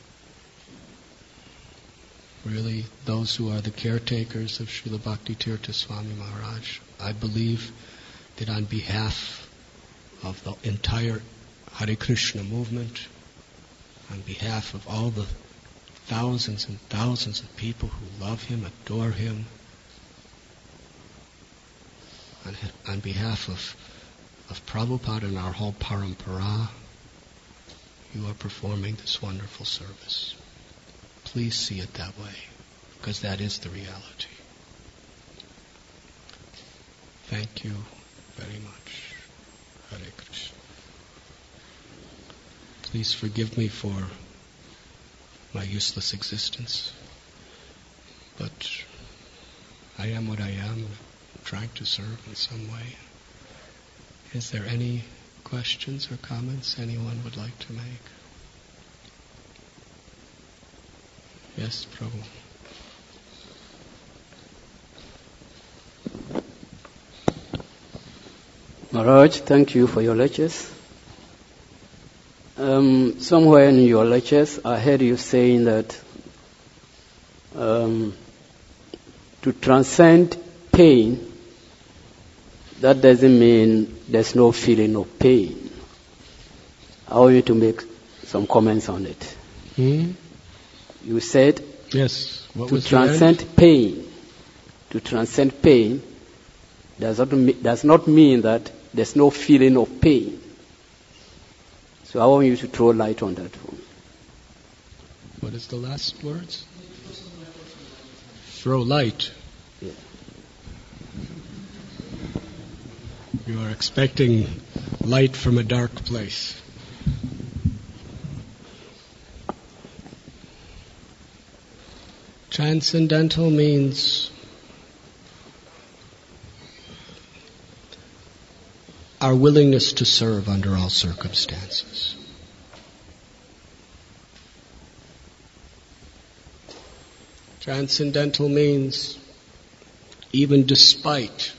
Really, those who are the caretakers of Srila Bhakti Tirtha Swami Maharaj, I believe that on behalf of the entire Hare Krishna movement, on behalf of all the thousands and thousands of people who love Him, adore Him, on behalf of Prabhupada and our whole parampara, you are performing this wonderful service. Please see it that way, because that is the reality. Thank you very much. Hare Krishna. Please forgive me for my useless existence, but I am what I am, trying to serve in some way. Is there any questions or comments anyone would like to make? Yes, Prabhu. Maharaj, thank you for your lectures. Somewhere in your lectures, I heard you saying that to transcend pain, that doesn't mean there's no feeling of pain. I want you to make some comments on it. You said yes. What to was transcend pain, to transcend pain does not mean that there's no feeling of pain. So I want you to throw light on that for me. What is the last words? Throw light. Yeah. You are expecting light from a dark place. Transcendental means our willingness to serve under all circumstances. Transcendental means even despite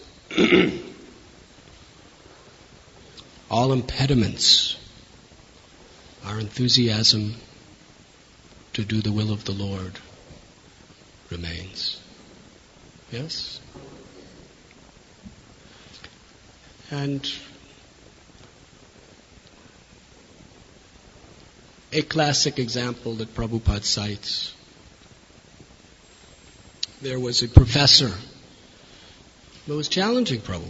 all impediments, our enthusiasm to do the will of the Lord remains. Yes? And a classic example that Prabhupada cites, there was a professor who was challenging Prabhupada.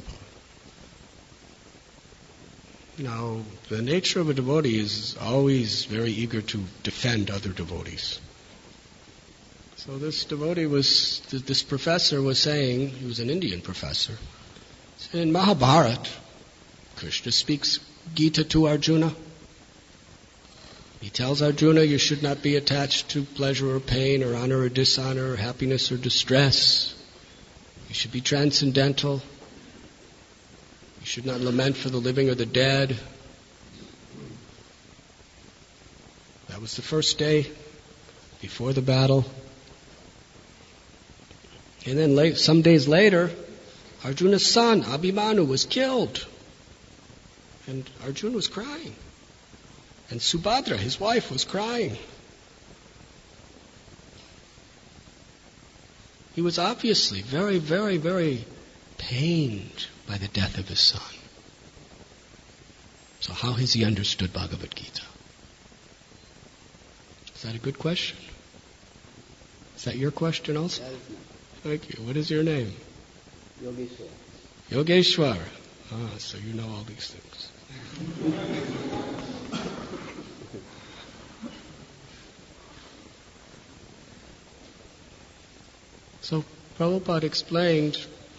Now, the nature of a devotee is always very eager to defend other devotees. So this professor was saying, he was an Indian professor, in Mahabharata, Krishna speaks Gita to Arjuna. He tells Arjuna, you should not be attached to pleasure or pain or honor or dishonor or happiness or distress. You should be transcendental. You should not lament for the living or the dead. That was the first day before the battle. And then some days later, Arjuna's son, Abhimanyu, was killed. And Arjuna was crying. And Subhadra, his wife, was crying. He was obviously very, very, very pained by the death of his son. So how has he understood Bhagavad Gita? Is that a good question? Is that your question also? Thank you. What is your name? Yogeshwar. Yogeshwar. So you know all these things. So Prabhupada explained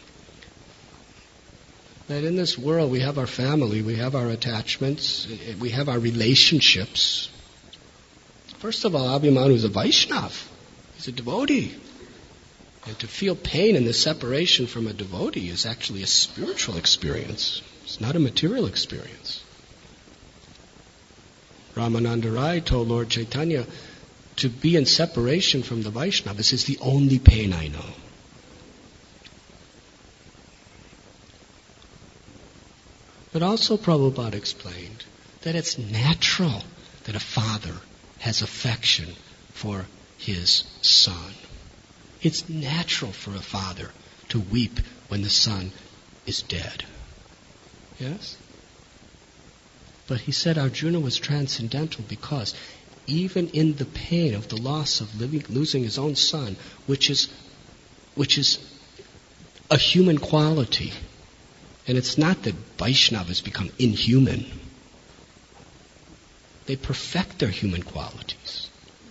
that in this world we have our family, we have our attachments, we have our relationships. First of all, Abhimanyu is a Vaishnava. He's a devotee. And to feel pain in the separation from a devotee is actually a spiritual experience. It's not a material experience. Ramananda Rai told Lord Chaitanya, to be in separation from the Vaishnavas is the only pain I know. But also Prabhupada explained that it's natural that a father has affection for his son. It's natural for a father to weep when the son is dead. Yes? But he said Arjuna was transcendental because even in the pain of the loss of losing his own son, which is a human quality, and it's not that Vaishnavas become inhuman. They perfect their human qualities.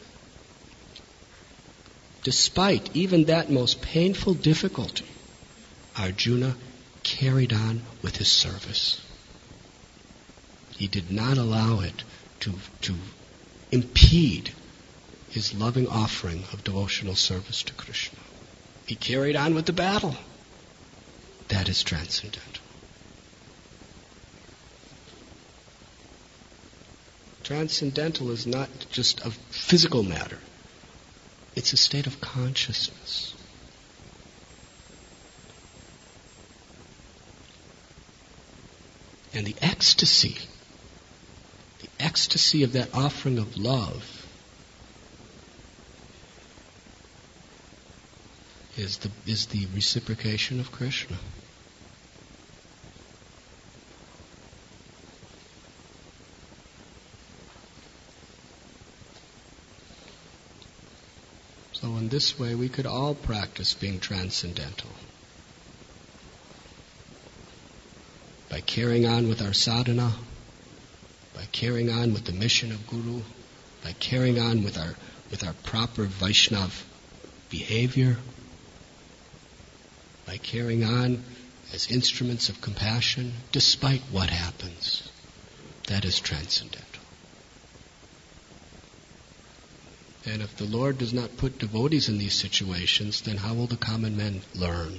Despite even that most painful difficulty, Arjuna carried on with his service. He did not allow it to impede his loving offering of devotional service to Krishna. He carried on with the battle. That is transcendental. Transcendental is not just a physical matter. It's a state of consciousness. And the ecstasy of that offering of love is the reciprocation of Krishna. So in this way, we could all practice being transcendental. By carrying on with our sadhana, by carrying on with the mission of Guru, by carrying on with our proper Vaishnav behavior, by carrying on as instruments of compassion, despite what happens. That is transcendental. And if the Lord does not put devotees in these situations, then how will the common men learn?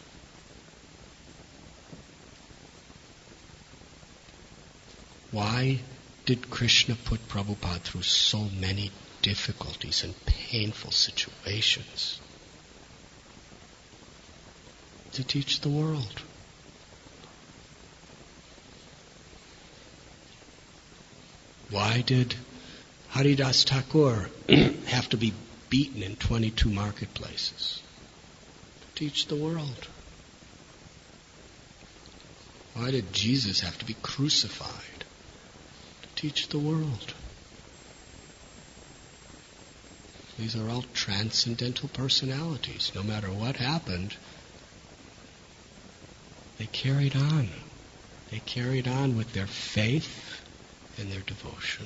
Why did Krishna put Prabhupada through so many difficulties and painful situations? To teach the world. Why did Haridas Thakur have to be beaten in 22 marketplaces? To teach the world. Why did Jesus have to be crucified? To teach the world. These are all transcendental personalities. No matter what happened, they carried on. They carried on with their faith and their devotion.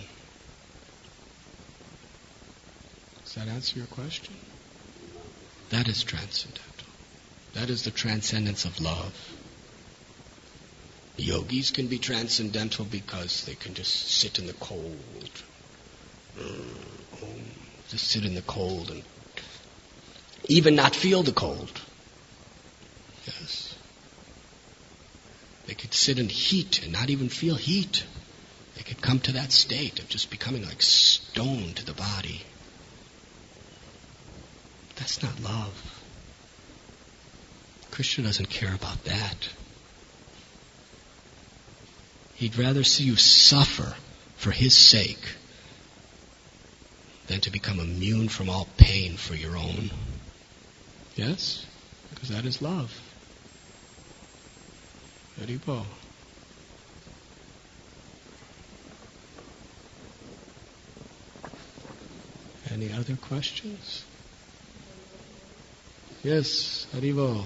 Does that answer your question? That is transcendental. That is the transcendence of love. Yogis can be transcendental because they can just sit in the cold. Just sit in the cold and even not feel the cold. Yes. They could sit in heat and not even feel heat. They could come to that state of just becoming like stone to the body. That's not love. Krishna doesn't care about that. He'd rather see you suffer for His sake than to become immune from all pain for your own. Yes? Because that is love. Haribol. Any other questions? Yes, Haribol.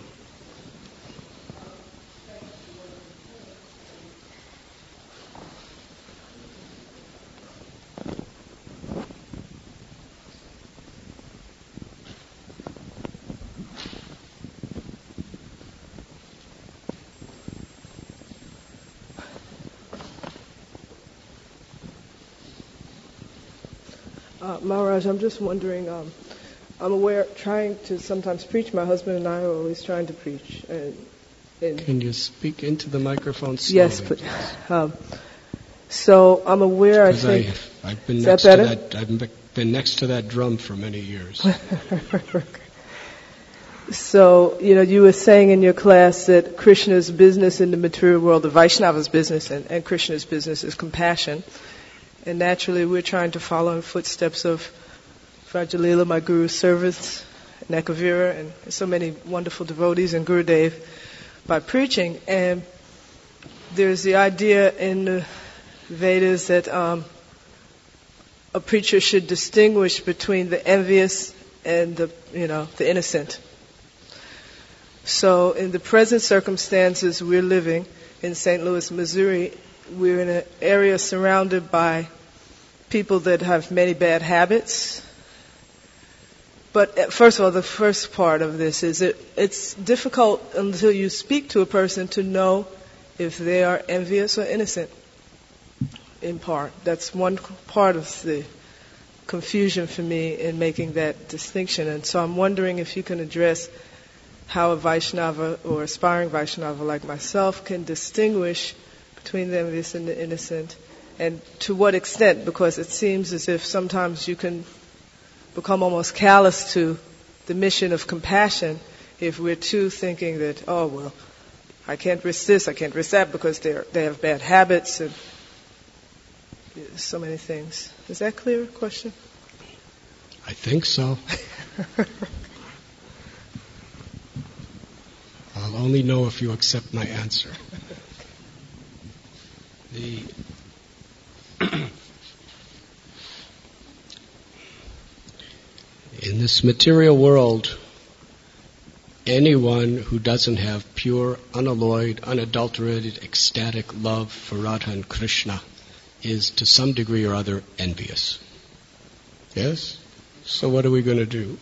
Maharaj, I'm just wondering, I'm aware, trying to sometimes preach. My husband and I are always trying to preach. And can you speak into the microphone slowly? Yes, but so I'm aware. I think I've been next to that. I've been next to that drum for many years. So you were saying in your class that Krishna's business in the material world, the Vaishnava's business, and Krishna's business is compassion. And naturally, we're trying to follow in footsteps of Vrajalila, my Guru's servants, and Ekavira, and so many wonderful devotees, and Gurudev, by preaching. And there's the idea in the Vedas that a preacher should distinguish between the envious and the innocent. So in the present circumstances we're living in St. Louis, Missouri, we're in an area surrounded by people that have many bad habits. But first of all, the first part of this is it's difficult until you speak to a person to know if they are envious or innocent, in part. That's one part of the confusion for me in making that distinction. And so I'm wondering if you can address how a Vaishnava or aspiring Vaishnava like myself can distinguish between the envious and the innocent, and to what extent, because it seems as if sometimes you can become almost callous to the mission of compassion if we're too thinking that, oh, well, I can't risk this, I can't risk that, because they have bad habits and so many things. Is that clear? Question? I think so. I'll only know if you accept my answer. In In this material world, anyone who doesn't have pure, unalloyed, unadulterated, ecstatic love for Radha and Krishna is, to some degree or other, envious. Yes? So what are we going to do?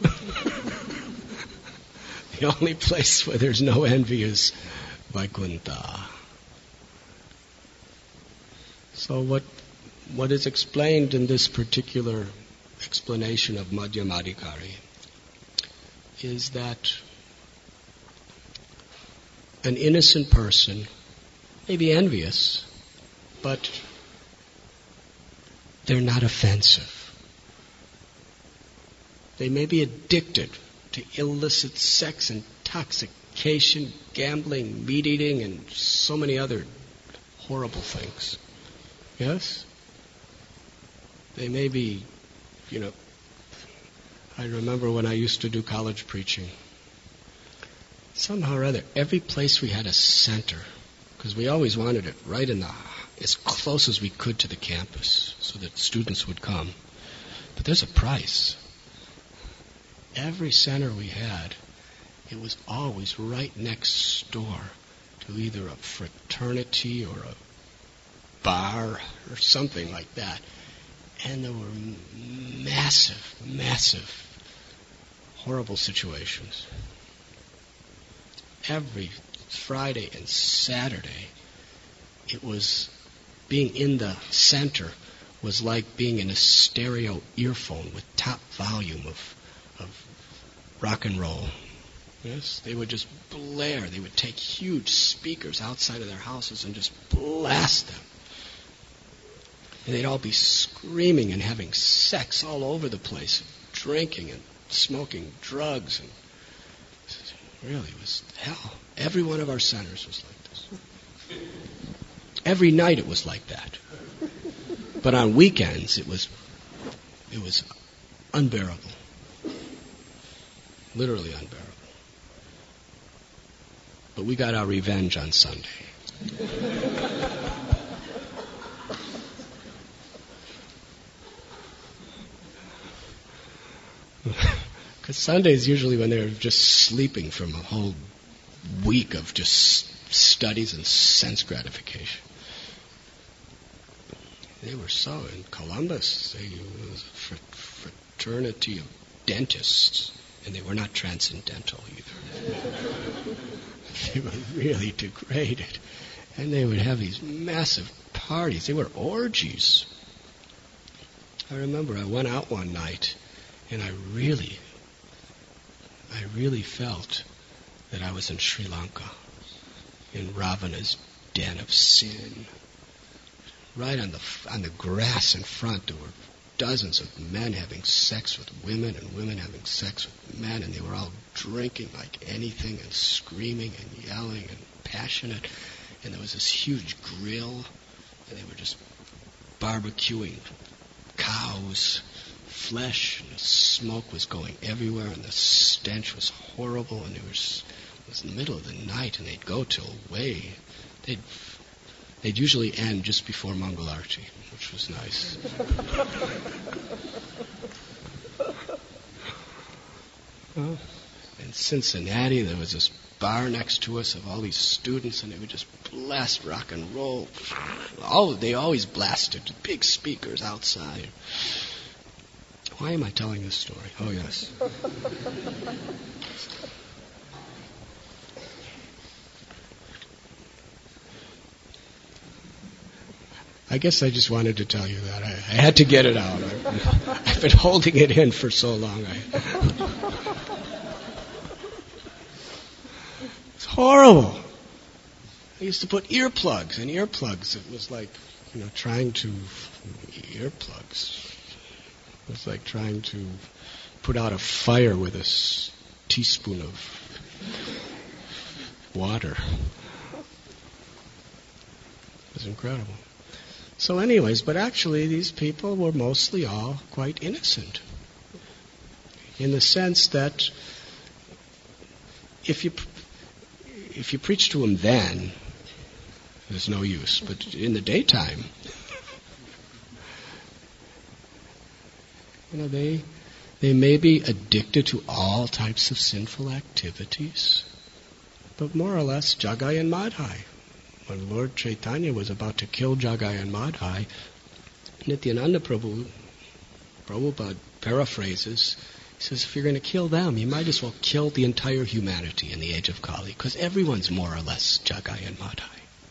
The only place where there's no envy is Vaikuntha. So what is explained in this particular explanation of Madhyamadikari is that an innocent person may be envious, but they're not offensive. They may be addicted to illicit sex, intoxication, gambling, meat eating, and so many other horrible things. Yes? They may be, I remember when I used to do college preaching, somehow or other, every place we had a center, because we always wanted it right as close as we could to the campus so that students would come. But there's a price. Every center we had, it was always right next door to either a fraternity or a bar or something like that. And there were massive, horrible situations. Every Friday and Saturday, it was being in the center was like being in a stereo earphone with top volume of rock and roll. Yes, they would just blare. They would take huge speakers outside of their houses and just blast them. And they'd all be screaming and having sex all over the place, drinking and smoking drugs, and really it was hell. Every one of our centers was like this. Every night it was like that. But on weekends it was unbearable. Literally unbearable. But we got our revenge on Sunday. Because Sunday is usually when they're just sleeping from a whole week of just studies and sense gratification. They were so in Columbus. There was a fraternity of dentists, and they were not transcendental either. They were really degraded. And they would have these massive parties. They were orgies. I remember I went out one night, and I really felt that I was in Sri Lanka, in Ravana's den of sin. Right on the grass in front, there were dozens of men having sex with women and women having sex with men, and they were all drinking like anything and screaming and yelling and passionate. And there was this huge grill, and they were just barbecuing cows, flesh, and the smoke was going everywhere, and the stench was horrible, and it was in the middle of the night, and they'd go till way. They'd usually end just before Mangalarti, which was nice. In Cincinnati, there was this bar next to us of all these students, and they would just blast rock and roll. They always blasted big speakers outside. Why am I telling this story? Oh, yes. I guess I just wanted to tell you that. I had to get it out. I've been holding it in for so long. It's horrible. I used to put earplugs in earplugs. It was like, earplugs. It was like trying to put out a fire with a teaspoon of water. It was incredible. So anyways, but actually these people were mostly all quite innocent. In the sense that if you preach to them then, there's no use. But in the daytime, they They may be addicted to all types of sinful activities, but more or less Jagai and Madhai. When Lord Chaitanya was about to kill Jagai and Madhai, Nityananda Prabhupada paraphrases, he says, if you're going to kill them, you might as well kill the entire humanity in the age of Kali, because everyone's more or less Jagai and Madhai.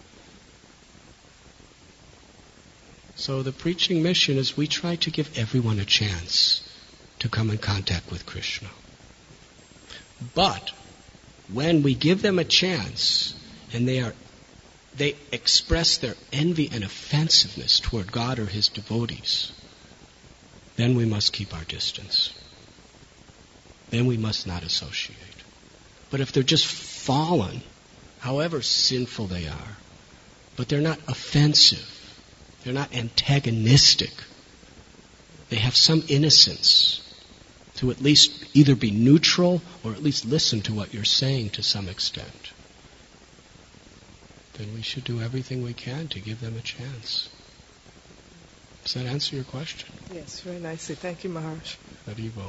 So the preaching mission is we try to give everyone a chance to come in contact with Krishna. But when we give them a chance and they express their envy and offensiveness toward God or His devotees, then we must keep our distance. Then we must not associate. But if they're just fallen, however sinful they are, but they're not offensive, they're not antagonistic, they have some innocence to at least either be neutral or at least listen to what you're saying to some extent, then we should do everything we can to give them a chance. Does that answer your question? Yes, very nicely. Thank you, Maharaj. Haribo.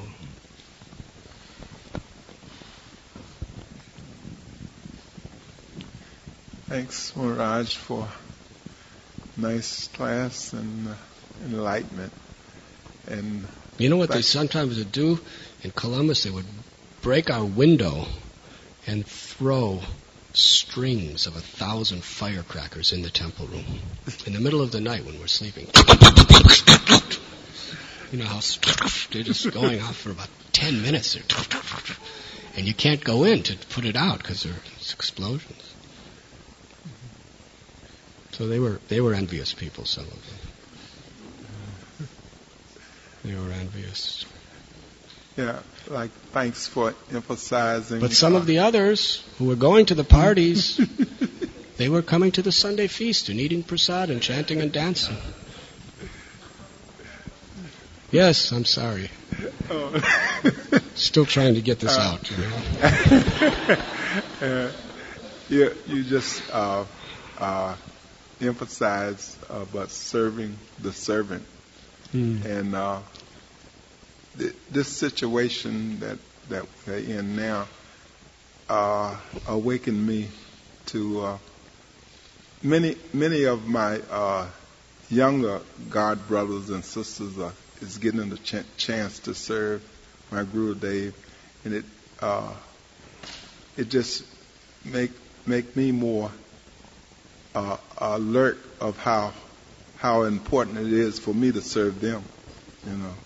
Thanks, Maharaj, for nice class and enlightenment. And you know what they sometimes would do? In Columbus, they would break our window and throw strings of 1,000 firecrackers in the temple room in the middle of the night when we're sleeping. You know how they're just going off for about 10 minutes. And you can't go in to put it out because there's explosions. So they were envious people, some of them. They were envious. Yeah, like thanks for emphasizing. But some of the others who were going to the parties, they were coming to the Sunday feast and eating prasad and chanting and dancing. Yes, I'm sorry. Still trying to get this out, you know. You just emphasize about serving the servant. And this situation that we're in now awakened me to many of my younger God brothers and sisters is getting the chance to serve my Guru Dev, and it just make me more alert of how important it is for me to serve them, you know.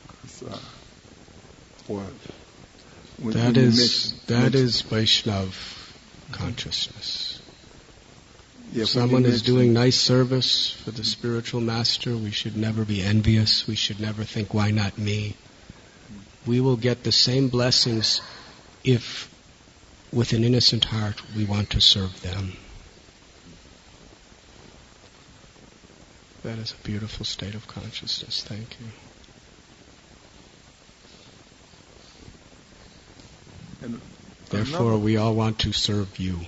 That is Vaishnav consciousness. Yeah, if someone is doing nice service for the spiritual master, we should never be envious. We should never think, why not me? We will get the same blessings if, with an innocent heart, we want to serve them. That is a beautiful state of consciousness. Thank you. And therefore, we all want to serve you.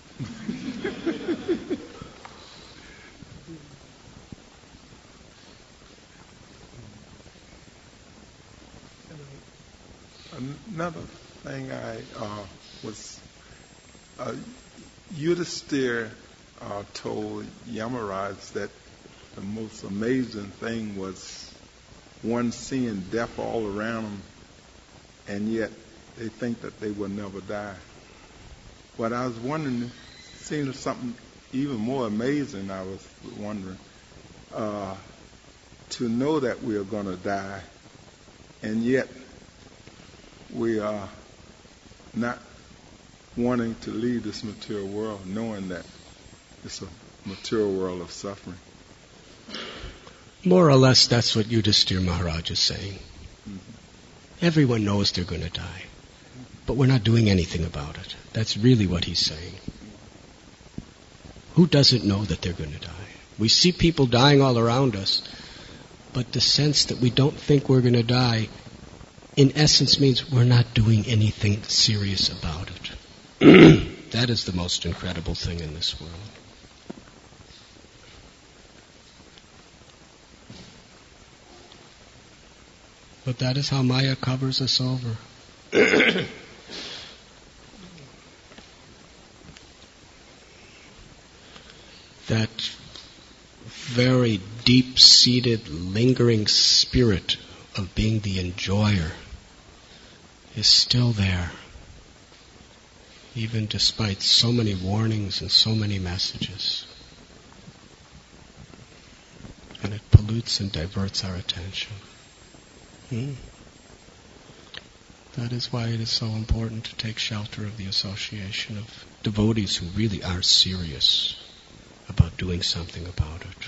Another thing I was Yudhisthira told Yamaraj that the most amazing thing was one seeing death all around them, and yet they think that they will never die. But I was wondering, seeing something even more amazing, I was wondering, to know that we are going to die, and yet we are not wanting to leave this material world, knowing that it's a material world of suffering. More or less, that's what Yudhisthira Maharaj is saying. Mm-hmm. Everyone knows they're going to die, but we're not doing anything about it. That's really what he's saying. Who doesn't know that they're going to die? We see people dying all around us, but the sense that we don't think we're going to die, in essence, means we're not doing anything serious about it. That is the most incredible thing in this world. But that is how Maya covers us over. That very deep-seated, lingering spirit of being the enjoyer is still there, even despite so many warnings and so many messages. And it pollutes and diverts our attention. That is why it is so important to take shelter of the association of devotees who really are serious about doing something about it.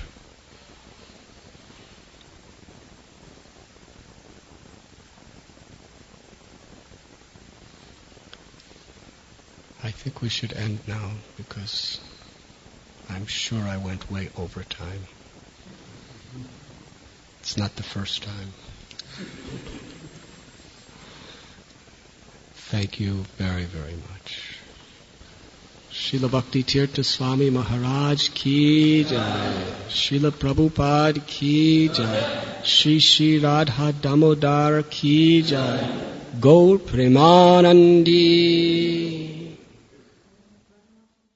I think we should end now because I'm sure I went way over time. It's not the first time. Thank you very, very much. Srila Bhakti Tirtha Swami Maharaj ki jai. Srila Prabhupada ki jai. Shri Shri Radha Damodar ki jai. Gaur Premanandi.